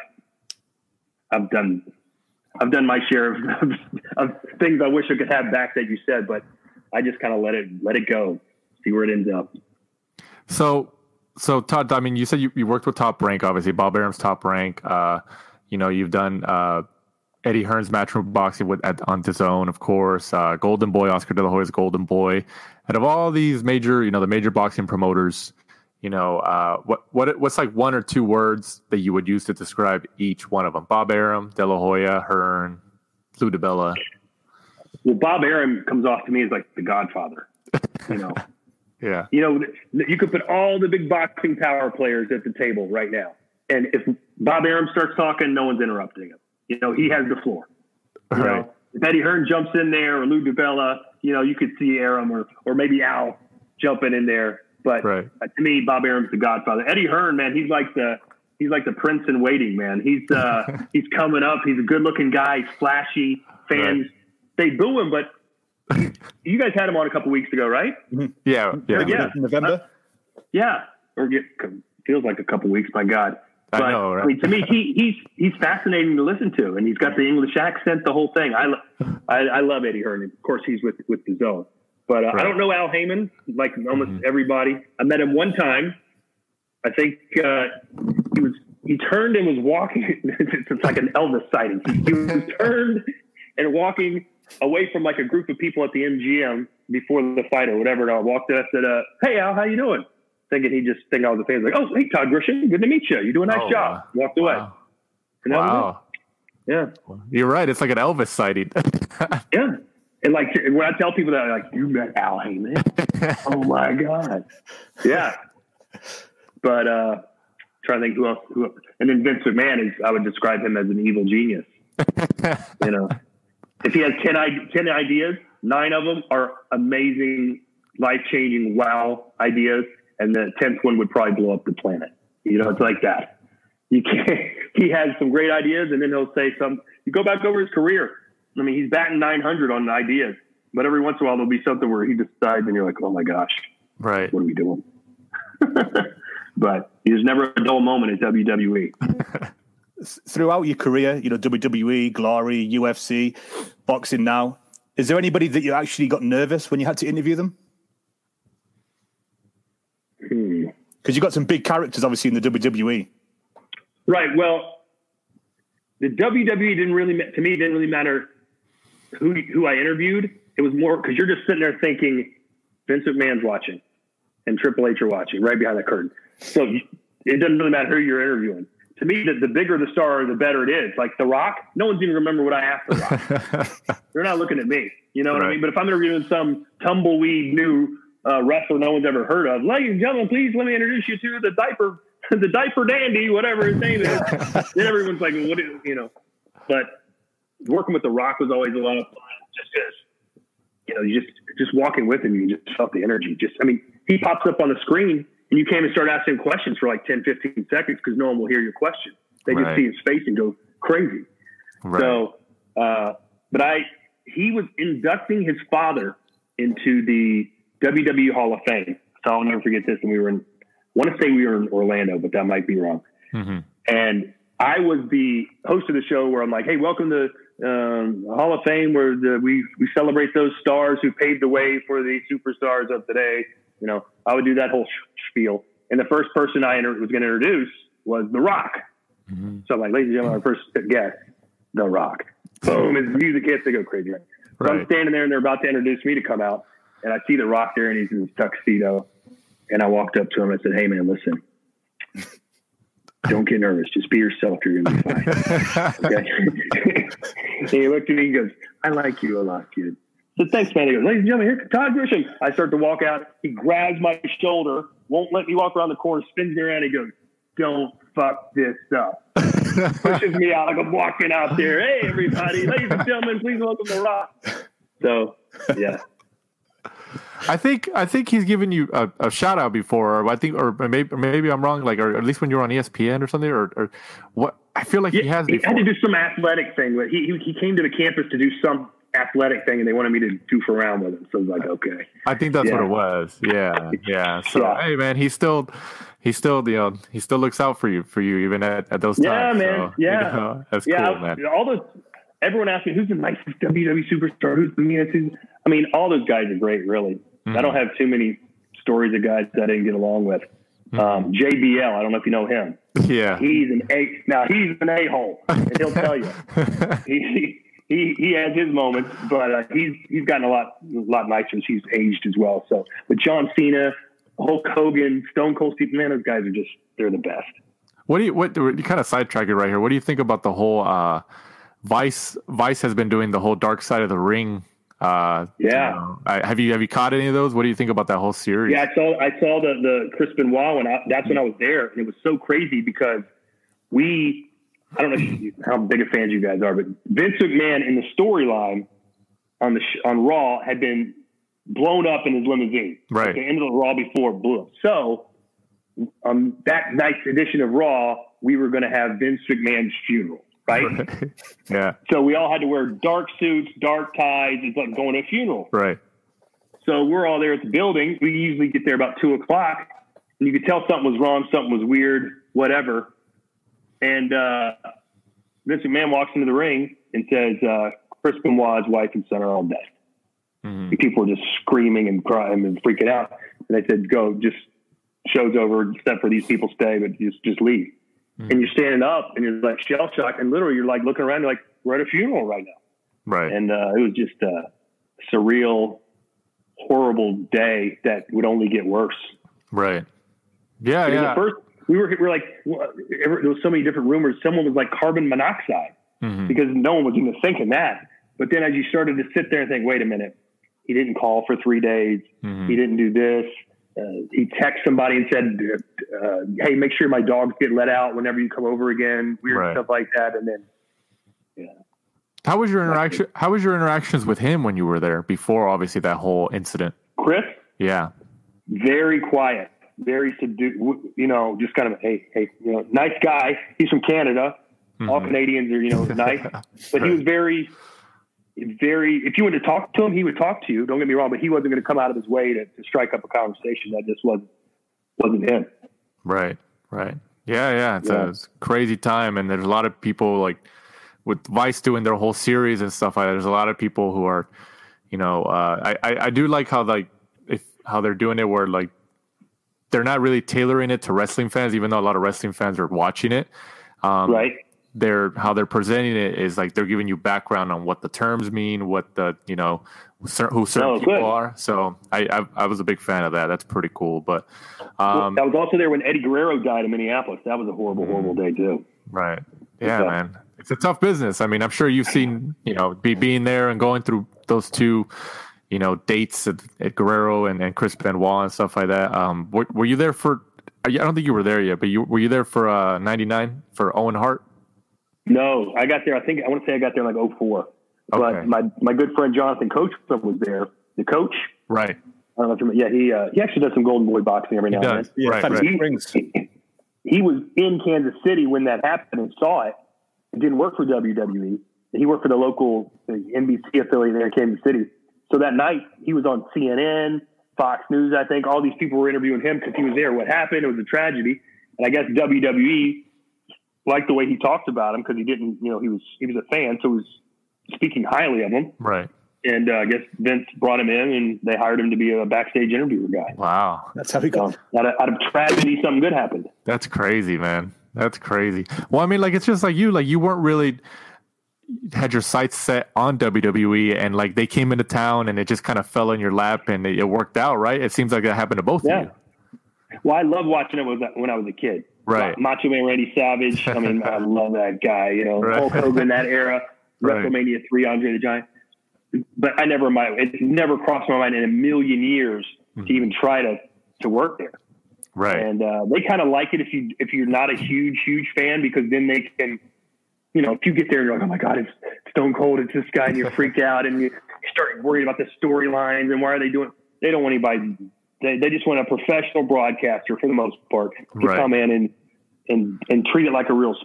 I've, I've done, I've done my share of, of, of things I wish I could have back that you said, but I just kind of let it, let it go, see where it ends up. So, so Todd, I mean, you said you, you worked with Top Rank, obviously Bob Arum's Top Rank. Uh, you know, you've done, uh, Eddie Hearn's Matchroom Boxing with at, on DAZN, of course. Uh, Golden Boy, Oscar De La Hoya's Golden Boy. Out of all these major, you know, the major boxing promoters, you know, uh, what what what's like one or two words that you would use to describe each one of them? Bob Arum, De La Hoya, Hearn, Lou DiBella. Well, Bob Arum comes off to me as like the Godfather. You know, Yeah. you know, you could put all the big boxing power players at the table right now, and if Bob Arum starts talking, no one's interrupting him. You know, he has the floor. You Right. know, if Eddie Hearn jumps in there or Lou DiBella, you know, you could see Arum or, or maybe Al jumping in there. But Right. uh, to me, Bob Arum's the Godfather. Eddie Hearn, man, he's like the he's like the prince in waiting, man. He's uh, he's coming up. He's a good looking guy. He's flashy. Fans Right. they boo him, but you guys had him on a couple weeks ago, right? Yeah. Yeah. Yeah. November. Yeah, or get feels like a couple weeks. My God. I But, know, right? I mean, to me, he, he's he's fascinating to listen to, and he's got the English accent, the whole thing. I, lo- I, I love Eddie Hearn. Of course, he's with with the Zone, but uh, Right. I don't know Al Heyman like almost Mm-hmm. everybody. I met him one time. I think uh, he was he turned and was walking. It's like an Elvis sighting. He was turned and walking away from like a group of people at the M G M before the fight or whatever. And I walked in. I said, uh, "Hey Al, how you doing?" Thinking he just thinking I was a fan. Like, oh, hey, Todd Grisham, good to meet you. You do a nice Oh, job. wow. Walked away. Wow. And that was Wow. it. Yeah, You're right. It's like an Elvis sighting. yeah. And like when I tell people that, like, you met Al Heyman. Oh my God. Yeah. But uh, trying to think who else. Who, and then Vince McMahon is. I would describe him as an evil genius. You know, if he has ten, ten ideas, nine of them are amazing, life-changing, wow ideas. And the tenth one would probably blow up the planet. You know, it's like that. You can't, he has some great ideas and then he'll say some, you go back over his career. I mean, he's batting nine hundred on ideas, but every once in a while there'll be something where he decides and you're like, oh my gosh, Right. what are we doing? But there's never a dull moment at W W E. Throughout your career, you know, W W E, Glory, U F C, boxing now, is there anybody that you actually got nervous when you had to interview them? Hmm. Because you got some big characters, obviously, in the W W E. Right. Well, the W W E didn't really, ma- to me, it didn't really matter who who I interviewed. It was more because you're just sitting there thinking Vince McMahon's watching and Triple H are watching right behind the curtain. So you, it doesn't really matter who you're interviewing. To me, the, the bigger the star, the better it is. Like The Rock, no one's even remember what I asked The Rock. They're not looking at me. You know what Right. I mean? But if I'm interviewing some tumbleweed new uh, wrestler no one's ever heard of, ladies and gentlemen, please let me introduce you to the diaper, the diaper dandy, whatever his name is. Then everyone's like, what is, you know? But working with The Rock was always a lot of fun. Just because, you know, you just just walking with him, you just felt the energy. Just, I mean, he pops up on the screen and you can't even start asking questions for like ten, fifteen seconds because no one will hear your question. They Right. just see his face and go crazy. Right. So, uh, but I, he was inducting his father into the W W E Hall of Fame. So I'll never forget this. And we were in, I want to say we were in Orlando, but that might be wrong. Mm-hmm. And I was the host of the show where I'm like, hey, welcome to um, Hall of Fame, where the, we, we celebrate those stars who paved the way for the superstars of today. You know, I would do that whole spiel. And the first person I inter- was going to introduce was The Rock. Mm-hmm. So I'm like, ladies and gentlemen, our first guest, The Rock. Boom, his music hits, they go crazy. Right? So I'm Right. standing there and they're about to introduce me to come out. And I see The Rock there and he's in his tuxedo. And I walked up to him and said, hey, man, listen. Don't get nervous. Just be yourself. You're going to be fine. Okay. And he looked at me and goes, I like you a lot, kid. I said, thanks, man. He goes, ladies and gentlemen, here's Todd Grisham. I start to walk out. He grabs my shoulder, won't let me walk around the corner, spins me around. He goes, don't fuck this up. Pushes me out like I'm walking out there. Hey, everybody. Ladies and gentlemen, please welcome The Rock. So, yeah. I think I think he's given you a, a shout out before. Or I think, or maybe maybe I'm wrong. Like, or at least when you were on E S P N or something, or, or what? I feel like yeah, he has he before. had to do some athletic thing. But he, he he came to the campus to do some athletic thing, and they wanted me to goof around with him. So I was like, okay. I think that's yeah. what it was. Yeah, yeah. So Yeah. hey, man, he still, he still, you know, he still looks out for you, for you, even at, at those Yeah, times. man. So, yeah, you know, that's yeah. cool, man. All those. Everyone asks me who's the nicest W W E superstar. Who's the meanest? Who's, I mean, all those guys are great. Really, Mm-hmm. I don't have too many stories of guys that I didn't get along with. Mm-hmm. Um, J B L. I don't know if you know him. Yeah. He's an a now he's an a hole, and he'll tell you. he, he he has his moments, but uh, he's he's gotten a lot a lot nicer as he's aged as well. So, with John Cena, Hulk Hogan, Stone Cold Steve, man, those guys are just they're the best. What do you what you kind of sidetrack it right here? What do you think about the whole uh, Vice? Vice has been doing the whole Dark Side of the Ring. Uh, Yeah. you know, I, have you have you caught any of those? What do you think about that whole series? Yeah, I saw I saw the the Chris Benoit when I, that's when I was there, and it was so crazy because we I don't know if you, how big of fans you guys are, but Vince McMahon in the storyline on the sh- on Raw had been blown up in his limousine. Right. At the end of the Raw before it blew up. So um, that night's edition of Raw, we were going to have Vince McMahon's funeral. Right. Yeah. So we all had to wear dark suits, dark ties. It's like going to a funeral. Right. So we're all there at the building. We usually get there about two o'clock, and you could tell something was wrong, something was weird, whatever. And uh, Vince McMahon walks into the ring and says, uh, Chris Benoit's wife and son are all dead. Mm-hmm. And people were just screaming and crying and freaking out. And they said, go, just show's over, except for these people stay, but just, just leave. Mm-hmm. And you're standing up and you're like shell shocked, and literally you're like looking around, you're like, we're at a funeral right now. Right. And uh, it was just a surreal, horrible day that would only get worse. Right. Yeah. Because yeah. at first we were, we were like, well, there was so many different rumors. Someone was like carbon monoxide Mm-hmm. because no one was even thinking that. But then as you started to sit there and think, wait a minute, he didn't call for three days. Mm-hmm. He didn't do this. Uh, he texted somebody and said, uh, hey, make sure my dogs get let out whenever you come over again. Weird Right. stuff like that. And then, yeah. How was your interaction? How was your interactions with him when you were there before, obviously, that whole incident? Chris, Yeah. very quiet, very subdued, you know, just kind of, hey, hey, you know, nice guy. He's from Canada. Mm-hmm. All Canadians are, you know, nice. But he was very, very, if you went to talk to him, he would talk to you. Don't get me wrong, but he wasn't going to come out of his way to, to strike up a conversation. That just wasn't, wasn't him. Right. Right. Yeah. Yeah. It's, Yeah. A, it's a crazy time. And there's a lot of people like with Vice doing their whole series and stuff like that. There's a lot of people who are, you know, uh, I, I, I do like how like, if, how they're doing it where like, they're not really tailoring it to wrestling fans, even though a lot of wrestling fans are watching it. Um, Right. They're how they're presenting it is like they're giving you background on what the terms mean, what the you know cer- who certain Oh, people good. are. So I, I I was a big fan of that. That's pretty cool. But um, I was also there when Eddie Guerrero died in Minneapolis. That was a horrible, horrible day too. right, yeah, tough. man, it's a tough business. I mean, I'm sure you've seen you know be being there and going through those two you know dates at, at Guerrero and, and Chris Benoit and stuff like that. Um, were, were you there for? I don't think you were there yet, but you were you there for uh, ninety-nine for Owen Hart? No, I got there. I think I want to say I got there in like oh four. Okay. But my, my good friend Jonathan Coachman was there. The coach, Right. I don't know if you remember. Yeah, he uh, he actually does some Golden Boy boxing every He now does. and then. Yeah, Right, Fantasy right. Springs. He, he was in Kansas City when that happened and saw it. He didn't work for W W E. He worked for the local N B C affiliate there in Kansas City. So that night he was on C N N, Fox News. I think all these people were interviewing him because he was there. What happened? It was a tragedy, and I guess W W E liked the way he talked about him because he didn't, you know, he was he was a fan, so he was speaking highly of him. Right. And uh, I guess Vince brought him in, and they hired him to be a backstage interviewer guy. Wow. That's how he So got. out of, out of tragedy, something good happened. That's crazy, man. That's crazy. Well, I mean, like, it's just like you, like, you weren't really had your sights set on W W E and like they came into town and it just kind of fell in your lap and it, it worked out, right? It seems like that happened to both Yeah. of you. Well, I loved watching it when I was a kid. Right. Macho Man Randy Savage. I mean, I love that guy. You know, Right. Hulk Hogan, that era, Right. WrestleMania three, Andre the Giant. But I never, my it never crossed my mind in a million years Mm-hmm. to even try to to work there. Right. And uh, they kind of like it if you if you're not a huge huge fan, because then they can, you know, if you get there and you're like, oh my God, it's Stone Cold, it's this guy, and you're freaked out and you start worrying about the storylines and why are they doing? They don't want anybody. They they just want a professional broadcaster for the most part to Right. come in and and and treat it like a real sport.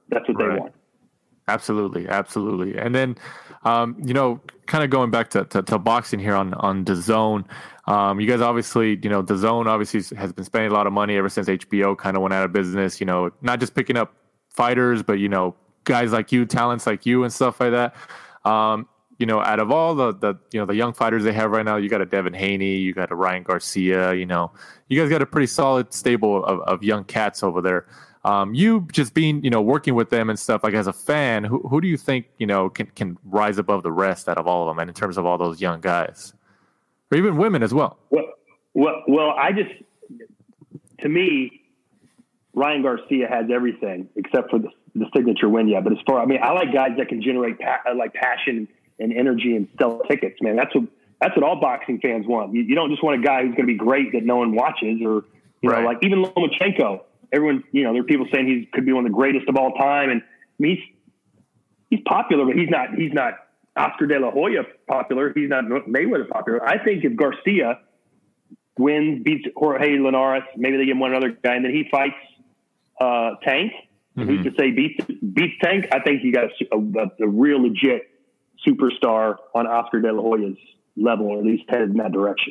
That's what Right. they want. Absolutely, absolutely. And then, um, you know, kind of going back to, to, to boxing here on on DAZN. Um, you guys obviously, you know, DAZN obviously has been spending a lot of money ever since H B O kind of went out of business. You know, not just picking up fighters, but you know, guys like you, talents like you, and stuff like that. Um, you know, out of all the the you know the young fighters they have right now, you got a Devin Haney, you got a Ryan Garcia. You know, you guys got a pretty solid stable of, of young cats over there. Um, you just being, you know, working with them and stuff, like as a fan, who who do you think, you know, can, can rise above the rest out of all of them, and in terms of all those young guys, or even women as well? Well, well, well, I just, to me, Ryan Garcia has everything except for the, the signature win yet. But as far, I mean, I like guys that can generate pa- like passion and energy and sell tickets, man. That's what that's what all boxing fans want. You, you don't just want a guy who's going to be great that no one watches, or you Right. know, like even Lomachenko. Everyone, you know, there are people saying he could be one of the greatest of all time, and I mean, he's he's popular, but he's not he's not Oscar De La Hoya popular. He's not Mayweather popular. I think if Garcia wins, beats Jorge Linares, maybe they give him one other guy, and then he fights uh, Tank. Mm-hmm. Who's to say beats beats Tank? I think you got a, a, a real legit superstar on Oscar De La Hoya's level, or at least headed in that direction.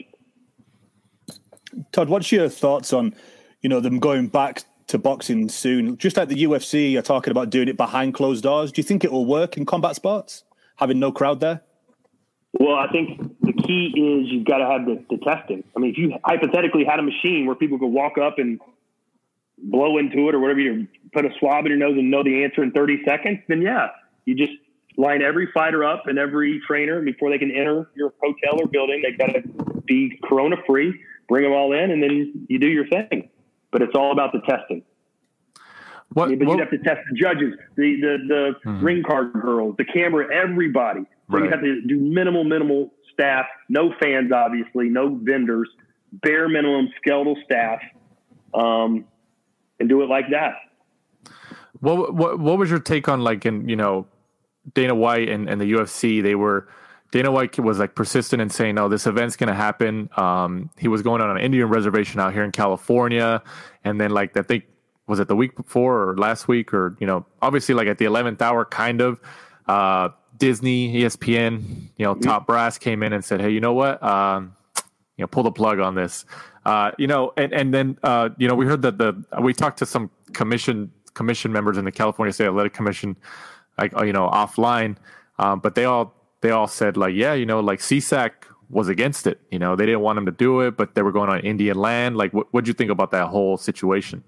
Todd, what's your thoughts on, you know, them going back to boxing soon? Just like the U F C are talking about doing it behind closed doors. Do you think it will work in combat sports, having no crowd there? Well, I think the key is you've got to have the, the testing. I mean, if you hypothetically had a machine where people could walk up and blow into it or whatever, you put a swab in your nose and know the answer in thirty seconds, then yeah, you just line every fighter up and every trainer before they can enter your hotel or building. They've got to be corona free, bring them all in, and then you do your thing. But it's all about the testing. What, I mean, but what, you'd have to test the judges, the the, the mm-hmm. ring card girls, the camera, everybody. So Right. you have to do minimal, minimal staff, no fans, obviously, no vendors, bare minimum skeletal staff, um, and do it like that. what what what was your take on, like, in, you know, Dana White and, and the U F C? They were Dana White was like persistent in saying, "No, this event's going to happen." Um, he was going on an Indian reservation out here in California, and then like I think was it the week before or last week, or you know, obviously like at the eleventh hour, kind of. Uh, Disney, E S P N, you know, top brass came in and said, "Hey, you know what? Um, you know, pull the plug on this." Uh, you know, and and then uh, you know, we heard that the we talked to some commission commission members in the California State Athletic Commission, like you know, offline, um, but they all they all said like, yeah, you know, like C S A C was against it. You know, they didn't want them to do it, but they were going on Indian land. Like, what what'd you think about that whole situation?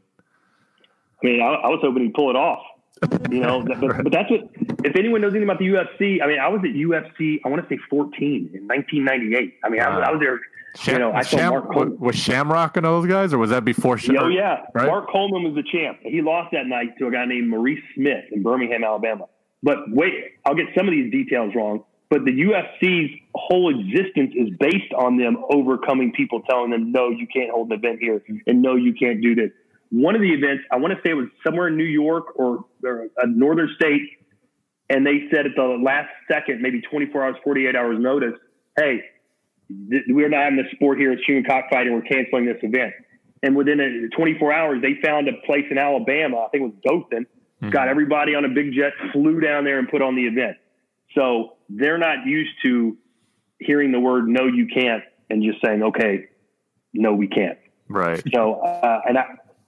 I mean, I, I was hoping he'd pull it off. You know, but, but that's what, if anyone knows anything about the U F C, I mean, I was at U F C, I want to say fourteen in nineteen ninety-eight. I mean, I was, I was there, Sham, you know, I saw Sham, Mark Coleman. Was Shamrock and those guys, or was that before Shamrock? Oh, yeah. Right? Mark Coleman was the champ. He lost that night to a guy named Maurice Smith in Birmingham, Alabama. But wait, I'll get some of these details wrong. But the U F C's whole existence is based on them overcoming people telling them, no, you can't hold an event here, and no, you can't do this. One of the events, I want to say it was somewhere in New York or, or a northern state, and they said at the last second, maybe twenty-four hours, forty-eight hours notice, hey, th- we're not having this sport here. It's human cockfighting. We're canceling this event. And within a, twenty-four hours, they found a place in Alabama, I think it was Dothan, mm-hmm. got everybody on a big jet, flew down there and put on the event. So they're not used to hearing the word, no, you can't, and just saying, okay, no, we can't. Right. So, uh, and I,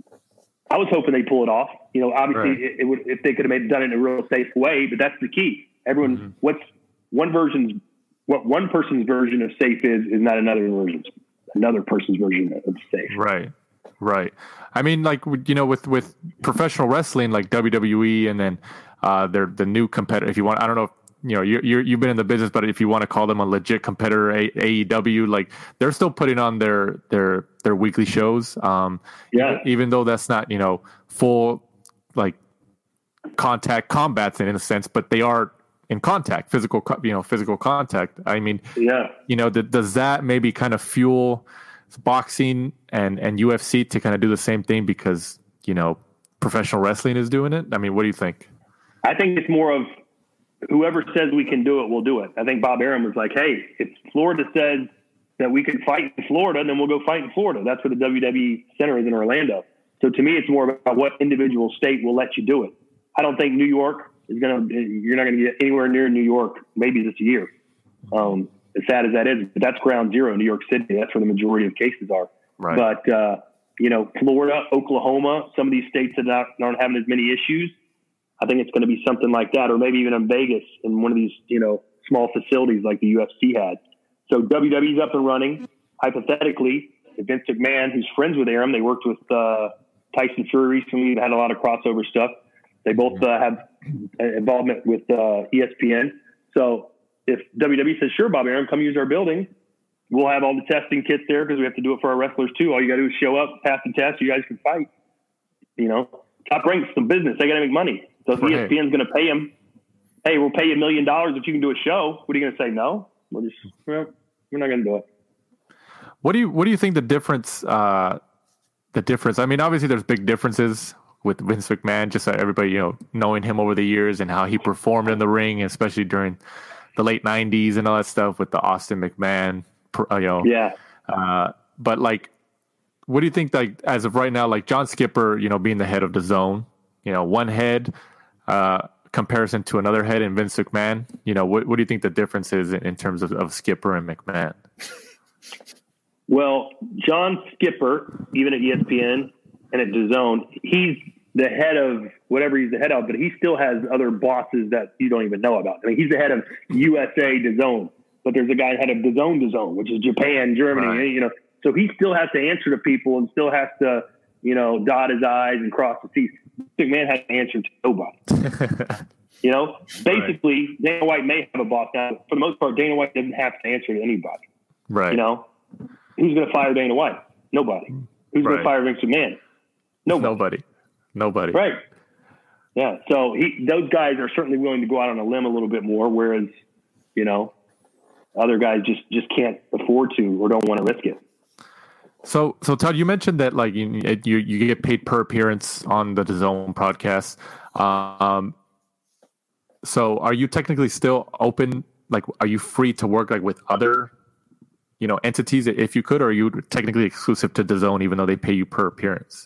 I was hoping they pull it off. You know, obviously, Right. it, it would if they could have made, done it in a real safe way. But that's the key. Everyone, mm-hmm. what's one version's what one person's version of safe is is not another version's another person's version of safe. Right, right. I mean, like you know, with with professional wrestling, like W W E, and then uh, they're the new competitor. If you want, I don't know. If, you know, you you you've been in the business, but if you want to call them a legit competitor, a- AEW, like they're still putting on their their their weekly shows. Um, yeah. Even though that's not, you know, full like contact combats in a sense, but they are in contact, physical, you know, physical contact. I mean, yeah. You know, th- does that maybe kind of fuel boxing and and U F C to kind of do the same thing because you know professional wrestling is doing it? I mean, what do you think? I think it's more of whoever says we can do it, we'll do it. I think Bob Arum was like, hey, if Florida says that we can fight in Florida, then we'll go fight in Florida. That's where the W W E Center is in Orlando. So to me, it's more about what individual state will let you do it. I don't think New York is going to, you're not going to get anywhere near New York, maybe this year. Um, as sad as that is, but that's ground zero, New York City. That's where the majority of cases are. Right. But, uh, you know, Florida, Oklahoma, some of these states that aren't, aren't having as many issues, I think it's going to be something like that, or maybe even in Vegas in one of these, you know, small facilities like the U F C had. So W W E's up and running. Hypothetically, Vince McMahon, who's friends with Arum, they worked with uh, Tyson Fury recently. They had a lot of crossover stuff. They both uh, have involvement with uh, E S P N. So if W W E says, sure, Bob Arum, come use our building, we'll have all the testing kits there because we have to do it for our wrestlers too. All you got to do is show up, pass the test, you guys can fight. You know, Top Rank's some business. They got to make money. So if right. E S P N's going to pay them, hey, we'll pay you a million dollars if you can do a show. What are you going to say? No, we're just, well, we're not going to do it. What do you, what do you think the difference, uh, the difference, I mean, obviously there's big differences with Vince McMahon, just like everybody, you know, knowing him over the years and how he performed in the ring, especially during the late nineties and all that stuff with the Austin McMahon, you know. Yeah. Uh, but like, what do you think, like, as of right now, like John Skipper, you know, being the head of the Zone, you know, one head, uh, comparison to another head in Vince McMahon, you know, what, what do you think the difference is in, in terms of, of Skipper and McMahon? Well, John Skipper, even at E S P N and at DAZN, he's the head of whatever he's the head of, but he still has other bosses that you don't even know about. I mean, he's the head of U S A DAZN, but there's a guy head of DAZN DAZN, which is Japan, Germany, right. you know. So he still has to answer to people and still has to, you know, dot his I's and cross the T's. McMahon has to answer to nobody. You know, basically, right. Dana White may have a boss now. But for the most part, Dana White doesn't have to answer to anybody. Right. You know, who's going to fire Dana White? Nobody. Who's right. going to fire Vince McMahon? Nobody. Nobody. Nobody. Right. Yeah. So he, those guys are certainly willing to go out on a limb a little bit more, whereas, you know, other guys just, just can't afford to or don't want to risk it. So, so Todd, you mentioned that like you you, you get paid per appearance on the DAZN podcast. Um, so are you technically still open? Like, are you free to work like with other, you know, entities if you could, or are you technically exclusive to DAZN even though they pay you per appearance?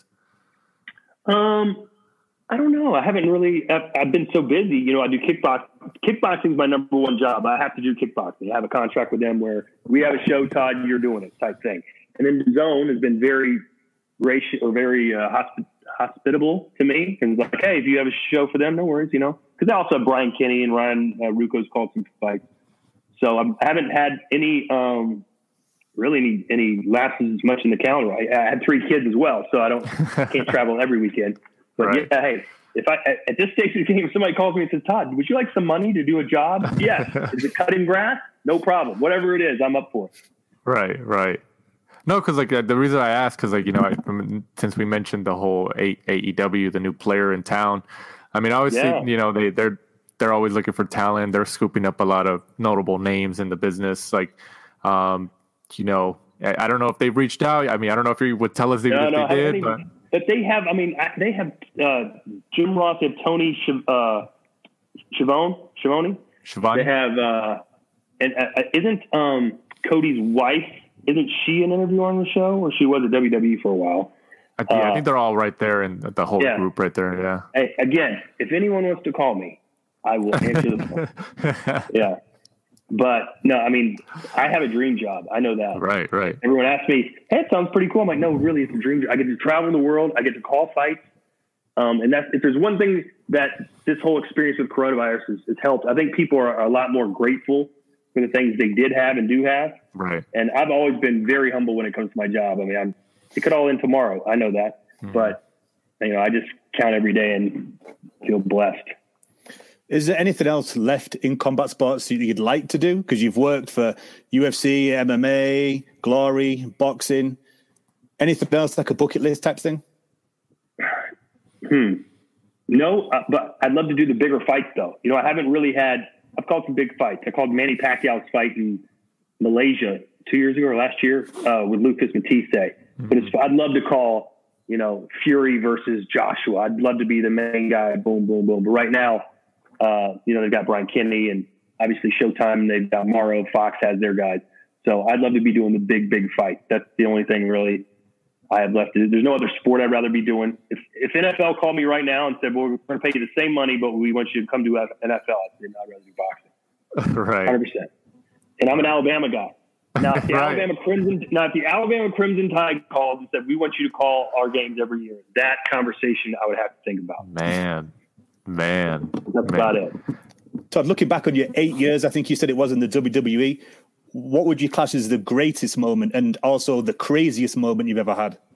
Um, I don't know. I haven't really. I've, I've been so busy. You know, I do kickbox. Kickboxing is my number one job. I have to do kickboxing. I have a contract with them where we have a show. Todd, you're doing it type thing. And then DAZN has been very gracious or very uh, hosp- hospitable to me. And it's like, hey, if you have a show for them, no worries, you know. Because I also have Brian Kenny and Ryan uh, Rucco's called some fights. So I'm, I haven't had any, um, really any, any lapses much in the calendar. I, I had three kids as well, so I don't can't travel every weekend. But right. yeah, hey, if I at, at this stage of the game, if somebody calls me and says, Todd, would you like some money to do a job? Yes. Is it cutting grass? No problem. Whatever it is, I'm up for it. Right, right. No, because like uh, the reason I asked, because like you know, I, since we mentioned the whole A E W, the new player in town, I mean, obviously, yeah. you know, they they're they're always looking for talent. They're scooping up a lot of notable names in the business. Like, um, you know, I, I don't know if they've reached out. I mean, I don't know if you would tell us no, if no, they did, even, but but they have. I mean, they have uh, Jim Ross, they have Tony Sh- uh, Schiavone, Schiavone. Schiavone. They have, uh, and uh, isn't um, Cody's wife? Isn't she an interviewer on the show, or she was at W W E for a while? I think, uh, I think they're all right there in the whole yeah. group right there. Yeah. Hey, again, if anyone wants to call me, I will answer the phone. Yeah. But no, I mean, I have a dream job. I know that. Right, right. Everyone asks me, hey, it sounds pretty cool. I'm like, no, really, it's a dream job. I get to travel the world. I get to call fights. Um, and that's, if there's one thing that this whole experience with coronavirus has, has helped, I think people are, are a lot more grateful for the things they did have and do have. Right. And I've always been very humble when it comes to my job. I mean, I'm, it could all end tomorrow. I know that, mm-hmm. but you know, I just count every day and feel blessed. Is there anything else left in combat sports that you'd like to do? Because you've worked for U F C, M M A, Glory, boxing. Anything else like a bucket list type thing? Hmm. No, uh, but I'd love to do the bigger fights though. You know, I haven't really had, I've called some big fights. I called Manny Pacquiao's fight in Malaysia two years ago or last year uh, with Lucas Matisse. Mm-hmm. But it's, I'd love to call, you know, Fury versus Joshua. I'd love to be the main guy. Boom, boom, boom. But right now, uh, you know, they've got Brian Kennedy and obviously Showtime. And they've got Morrow. Fox has their guys. So I'd love to be doing the big, big fight. That's the only thing really I have left it. There's no other sport I'd rather be doing. If if N F L called me right now and said, well, we're going to pay you the same money, but we want you to come to N F L, I'd say, no, I'd rather do boxing. Right. one hundred percent. And I'm an Alabama guy. Now, if the Right. Alabama Crimson, now if the Alabama Crimson Tide called and said, we want you to call our games every year, that conversation I would have to think about. Man, man. That's man. about it. Todd, looking back on your eight years, I think you said it was in the W W E, what would you class as the greatest moment and also the craziest moment you've ever had?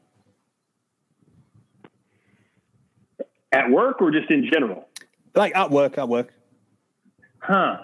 At work or just in general? Like at work, at work. Huh.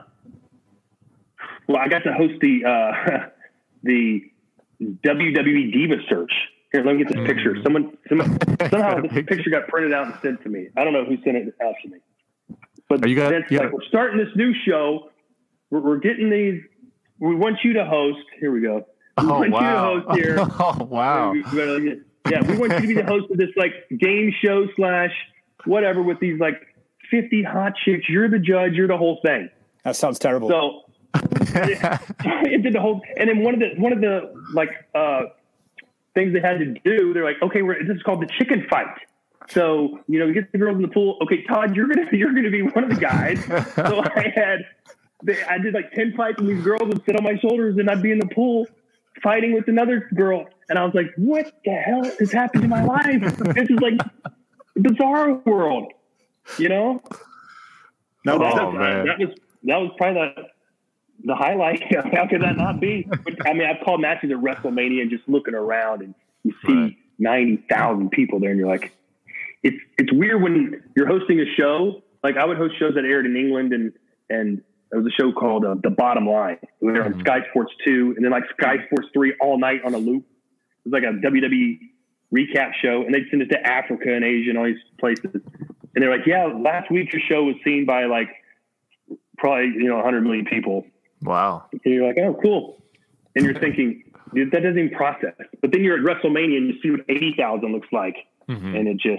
Well, I got to host the uh, the W W E Diva Search. Here, let me get this picture. Someone, someone somehow this picture got printed out and sent to me. I don't know who sent it out to me. But Are you guys, that's yeah. like, we're starting this new show. We're, we're getting these. We want you to host. Here we go. We Oh, want wow. you to host here. Oh, wow. We- we- Yeah, we want you to be the host of this like game show slash whatever with these like fifty hot chicks. You're the judge. You're the whole thing. That sounds terrible. So it, it did the whole, and then one of the one of the like uh, things they had to do. They're like, okay, we're, this is called the chicken fight. So you know, you get the girls in the pool. Okay, Todd, you're gonna you're gonna be one of the guys. So I had, they, I did like ten fights, and these girls would sit on my shoulders, and I'd be in the pool fighting with another girl, and I was like, what the hell has happened to my life? This is like bizarre world, you know? No, So that, Oh, man. that was that was probably the the highlight. How could that not be? But, I mean, I've called matches at WrestleMania and just looking around, and you see Right. ninety thousand people there, and you're like, it's it's weird when you're hosting a show. Like I would host shows that aired in England, and and there was a show called uh, The Bottom Line. It was on Sky Sports two, and then like Sky Sports three all night on a loop. It was like a W W E recap show, and they'd send it to Africa and Asia and all these places. And they're like, yeah, last week your show was seen by like probably, you know, one hundred million people. Wow. And you're like, oh, cool. And you're thinking, dude, that doesn't even process. But then you're at WrestleMania and you see what eighty thousand looks like. Mm-hmm. And it just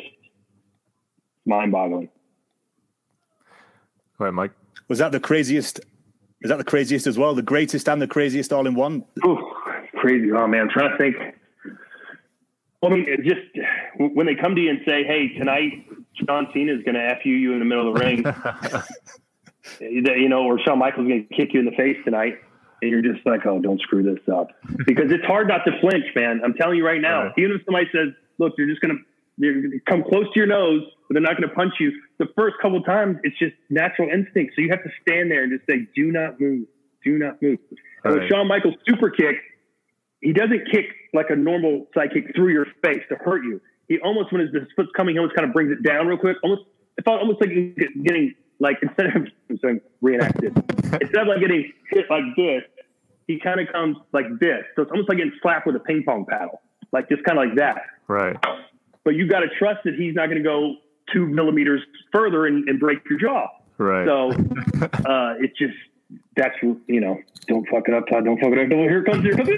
mind boggling. Go ahead, Mike. was that the craziest? Is that the craziest as well? The greatest and the craziest all in one? Ooh, crazy. Oh man, I'm trying to think. Well, I mean, it just when they come to you and say, "Hey, tonight John Cena is going to F you you in the middle of the ring," you know, or Shawn Michaels is going to kick you in the face tonight, and you're just like, "Oh, don't screw this up," because it's hard not to flinch, man. I'm telling you right now. Right. Even if somebody says, "Look, you're just going to they're going to come close to your nose, but they're not going to punch you," the first couple of times, it's just natural instinct. So you have to stand there and just say, "Do not move, do not move." And with Right. Shawn Michaels' super kick, he doesn't kick like a normal side kick through your face to hurt you. He almost, when his the foot's coming, he almost kind of brings it down real quick. Almost, it felt almost like he was getting like instead of I'm saying reenacted, instead of like getting hit like this, he kind of comes like this. So it's almost like getting slapped with a ping pong paddle, like just kind of like that. Right. But you got to trust that he's not going to go two millimeters further and, and break your jaw. Right. So uh, it's just. That's, you know, don't fuck it up, Todd. Don't fuck it up. Don't, here comes, here comes.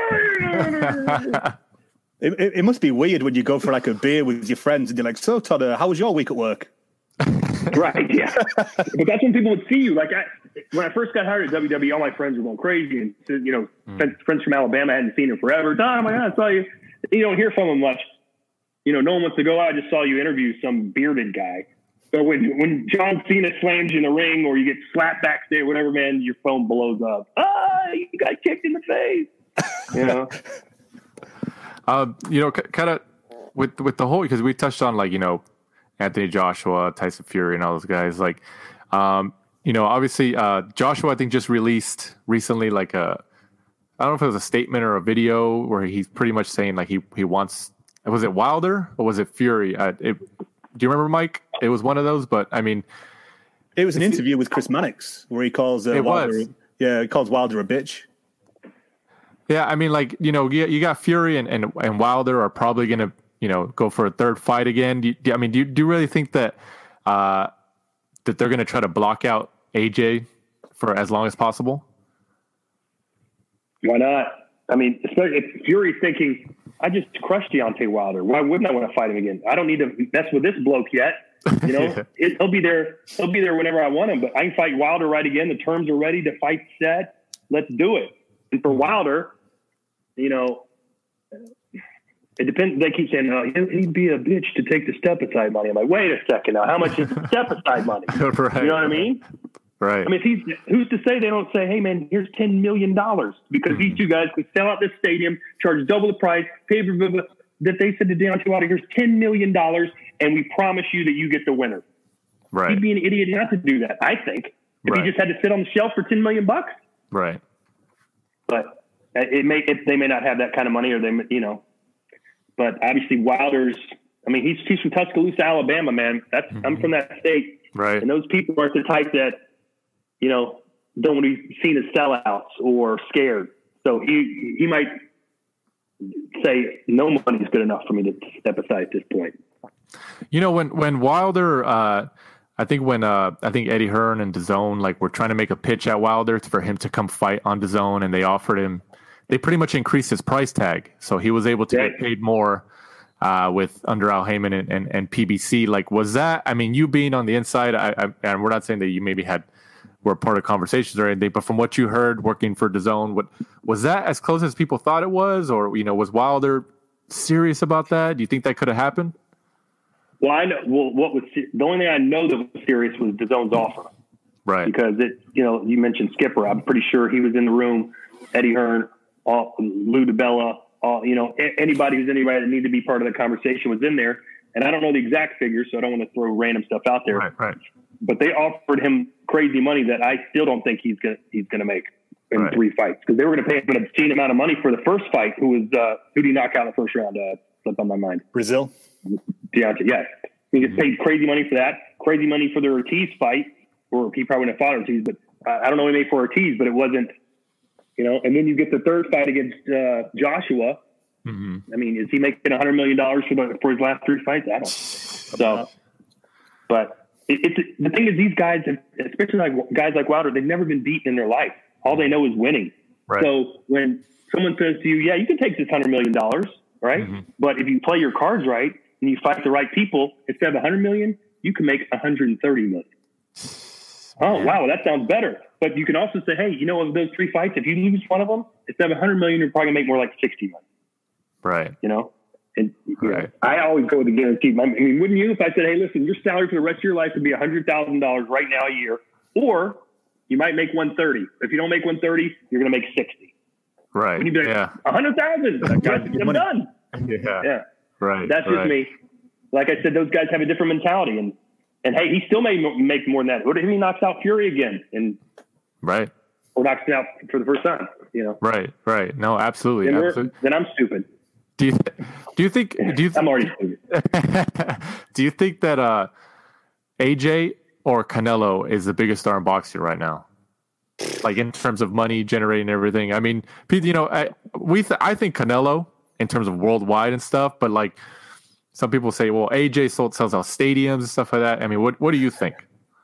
It, it, it must be weird when you go for like a beer with your friends and you're like, "So Todd, uh, how was your week at work?" Right, yeah. But that's when people would see you. Like, I, when I first got hired at W W E, all my friends were going crazy. And, you know, Mm. friends, friends from Alabama, I hadn't seen him forever. Todd, oh my God, I saw you. You don't hear from him much. You know, no one wants to go out. I just saw you interview some bearded guy. So when, when John Cena slams you in the ring or you get slapped backstage, whatever, man, your phone blows up. Ah, you got kicked in the face. You know? Uh, you know, c- kind of with with the whole, because we touched on like, you know, Anthony Joshua, Tyson Fury, and all those guys. Like, um, you know, obviously, uh, Joshua, I think, just released recently like a, I don't know if it was a statement or a video where he's pretty much saying like he he wants. Was it Wilder or was it Fury? Uh, it, do you remember, Mike? It was one of those, but I mean, It was an interview with Chris Mannix where he calls uh, It Wilder. was. Yeah, he calls Wilder a bitch. yeah, I mean, like, you know, you, you got Fury and, and, and Wilder are probably going to, you know, go for a third fight again. Do you, do, I mean, do you, do you really think that uh, that they're going to try to block out A J for as long as possible? Why not? I mean, especially if Fury's thinking, I just crushed Deontay Wilder. Why wouldn't I want to fight him again? I don't need to mess with this bloke yet. You know, Yeah. it, he'll be there. He'll be there whenever I want him. But I can fight Wilder right again. The terms are ready. The fight's set. Let's do it. And for Wilder, you know, It depends. They keep saying, "Oh, he'd be a bitch to take the step aside money." I'm like, wait a second now. How much is the step aside money? Right. You know what I mean? Right. I mean, if he's, who's to say they don't say, "Hey, man, here's ten million dollars," because mm-hmm. these two guys can sell out this stadium, charge double the price, pay for that they said to Deontay Wilder, "Here's ten million dollars, and we promise you that you get the winner." Right. He'd be an idiot not to do that. I think if right. he just had to sit on the shelf for ten million bucks. Right. But it may it, they may not have that kind of money, or they you know. But obviously Wilder's, I mean, he's, he's from Tuscaloosa, Alabama, man. That's, mm-hmm. I'm from that state. Right. And those people aren't the type that, you know, don't want to be seen as sellouts or scared. So he, he might say no money is good enough for me to step aside at this point. You know, when, when Wilder, uh, I think when, uh, I think Eddie Hearn and DAZN, like, were trying to make a pitch at Wilder for him to come fight on DAZN, and they offered him, they pretty much increased his price tag. So he was able to yeah. get paid more uh, with under Al Heyman and, and, and P B C. Like, was that, I mean, you being on the inside, I, I, and we're not saying that you maybe had, were part of conversations or anything, but from what you heard working for DAZN, what, was that as close as people thought it was? Or, you know, was Wilder serious about that? Do you think that could have happened? Well, I know, well, what was, the only thing I know that was serious was DAZN's offer. Right. Because it, you know, you mentioned Skipper. I'm pretty sure he was in the room, Eddie Hearn, all, Lou DiBella, all, you know, a- anybody who's anybody that needed to be part of the conversation was in there. And I don't know the exact figures, so I don't want to throw random stuff out there. Right, right. But they offered him crazy money that I still don't think he's gonna he's gonna make in right. three fights, because they were gonna pay him an obscene amount of money for the first fight. Who was uh, who did he knock out in the first round? Uh, slipped on my mind. Brazil. Deontay, yes. He gets paid crazy money for that. Crazy money for the Ortiz fight, or he probably wouldn't have fought Ortiz, but uh, I don't know what he made for Ortiz, but it wasn't. You know, and then you get the third fight against uh, Joshua. Mm-hmm. I mean, is he making a hundred million dollars for the, for his last three fights? I don't. So, but it, it's the thing is, these guys, have, especially like guys like Wilder, they've never been beaten in their life. All they know is winning. Right. So when someone says to you, "Yeah, you can take this hundred million dollars," right? Mm-hmm. But if you play your cards right and you fight the right people, instead of a hundred million, you can make a hundred and thirty million. Oh, wow, that sounds better. But you can also say, hey, you know, of those three fights, if you lose one of them, instead of a hundred million, you're probably gonna make more like sixty million. Right. You know, and you right. know, I always go with the guaranteed. I mean, wouldn't you? If I said, hey, listen, your salary for the rest of your life would be a hundred thousand dollars right now a year, or you might make one thirty. If you don't make one thirty, you're gonna make sixty. Right. You'd be like, yeah. a hundred thousand. I'm done. Yeah. Yeah. Right. That's just right. me. Like I said, those guys have a different mentality, and and hey, he still may make more than that. What if he knocks out Fury again and right, or knocks him out for the first time? You know. Right. Right. No, absolutely. Then, absolutely. then I'm stupid. Do you do you think do you th- I'm already stupid. Do you think that uh, A J or Canelo is the biggest star in boxing right now? Like in terms of money generating everything. I mean, you know, I, we th- I think Canelo in terms of worldwide and stuff, but like some people say, well, A J sold, sells out stadiums and stuff like that. I mean, what what do you think?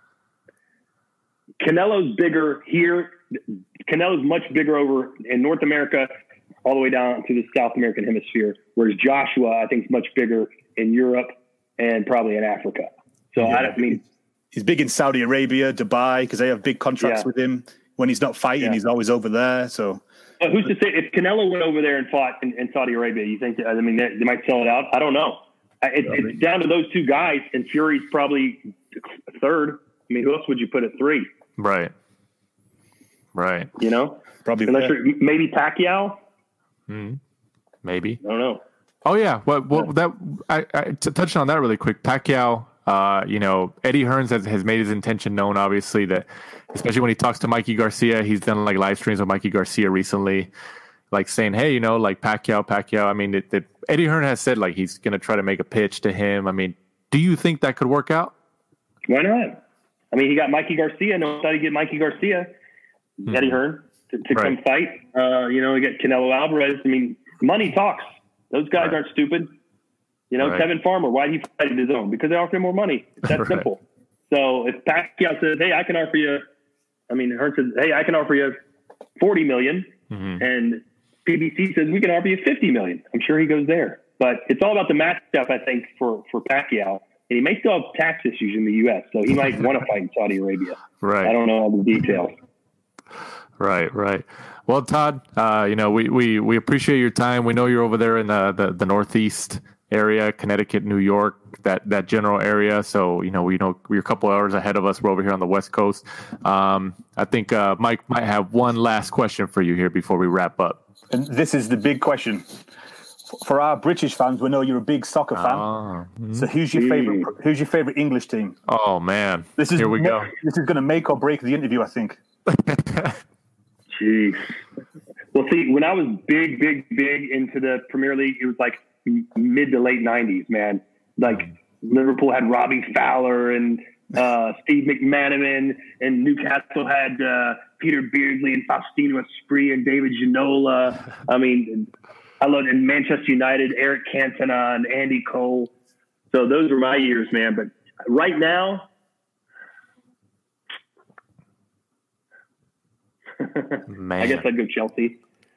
Canelo's bigger here. Canelo's much bigger over in North America, all the way down to the South American hemisphere, whereas Joshua, I think, is much bigger in Europe and probably in Africa. So yeah. I don't I mean he's big in Saudi Arabia, Dubai, because they have big contracts yeah. with him. When he's not fighting, yeah. he's always over there. So, but who's to say if Canelo went over there and fought in, in Saudi Arabia? You think? I mean, they, they might sell it out. I don't know. It, it's down to those two guys, and Fury's probably third. I mean, who else would you put at three? Right. Right. You know, probably unless you're, maybe Pacquiao. Mm, maybe. I don't know. Oh yeah. Well, well yeah. that I, I to touch on that really quick. Pacquiao. Uh, you know, Eddie Hearns has, has made his intention known, obviously, that especially when he talks to Mikey Garcia, he's done like live streams with Mikey Garcia recently, like saying, hey, you know, like Pacquiao, Pacquiao. I mean, it, it, Eddie Hearn has said like he's going to try to make a pitch to him. I mean, do you think that could work out? Why not? I mean, he got Mikey Garcia. No, how to get Mikey Garcia, mm-hmm. Eddie Hearn, to, to right. come fight. Uh, you know, we got Canelo Alvarez. I mean, money talks. Those guys right. aren't stupid. You know, right. Kevin Farmer, why did he fight his own? Because they offer him more money. It's that right. simple. So if Pacquiao says, hey, I can offer you, I mean, Hearn says, hey, I can offer you forty million dollars, mm-hmm. and P B C says, we can offer you fifty million dollars. I'm sure he goes there. But it's all about the matchup, I think, for, for Pacquiao. And he may still have tax issues in the U S, so he might want to fight in Saudi Arabia. Right. I don't know all the details. Right, right. Well, Todd, uh, you know, we, we, we appreciate your time. We know you're over there in the, the, the Northeast area, Connecticut, New York, that, that general area. So, you know, we know you're a couple hours ahead of us. We're over here on the West Coast. Um, I think uh, Mike might have one last question for you here before we wrap up. And this is the big question. For our British fans, we know you're a big soccer fan. Oh, mm-hmm. So who's your favorite? Who's your favorite English team? Oh man, this is here we go. This is going to make or break the interview, I think. Jeez. Well, see, when I was big, big, big into the Premier League, it was like mid to late nineties, man. Like Liverpool had Robbie Fowler and uh, Steve McManaman, and Newcastle had uh, Peter Beardsley and Faustino Asprey and David Ginola. I mean, I loved in Manchester United, Eric Cantona and Andy Cole. So those were my years, man. But right now, man. I guess I'd go Chelsea.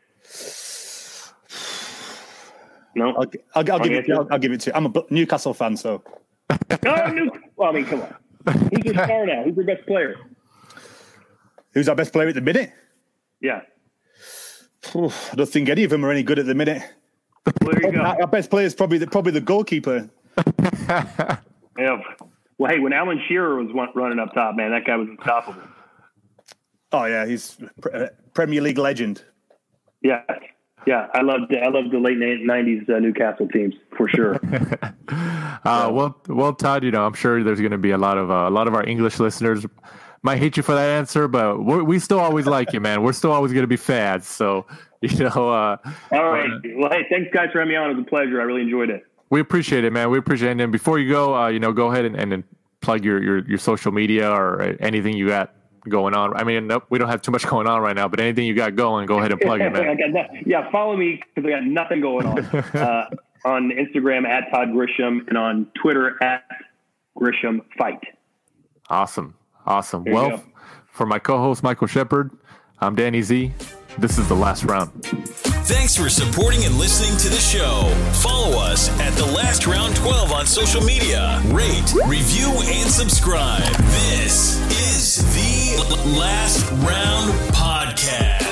No, I'll, I'll, I'll give it. I'll, I'll give it to you. I'm a Newcastle fan, so. No, New, well, I mean, come on. Who's your star now? Who's your best player? Who's our best player at the minute? Yeah. Oof, I don't think any of them are any good at the minute. Well, there you go. Our best player is probably the, probably the goalkeeper. Yeah. Well, hey, when Alan Shearer was running up top, man, that guy was unstoppable. Oh yeah, he's a Premier League legend. Yeah, yeah. I loved I loved the late nineties uh, Newcastle teams for sure. uh, well, well, Todd, you know, I'm sure there's going to be a lot of uh, a lot of our English listeners might hate you for that answer, but we're, we still always like you, man. We're still always going to be fans. So, you know. Uh, All right. Uh, well, hey, thanks, guys, for having me on. It was a pleasure. I really enjoyed it. We appreciate it, man. We appreciate it. And before you go, uh, you know, go ahead and, and, and plug your, your, your social media or anything you got going on. I mean, nope, we don't have too much going on right now, but anything you got going, go ahead and plug it, man. I got that. Yeah, follow me because I got nothing going on. uh, on Instagram at Todd Grisham and on Twitter at Grisham Fight. Awesome. Awesome. There Well, for my co-host, Michael Shepard, I'm Danny Z. This is The Last Round. Thanks for supporting and listening to the show. Follow us at The Last Round twelve on social media. Rate, review, and subscribe. This is The Last Round Podcast.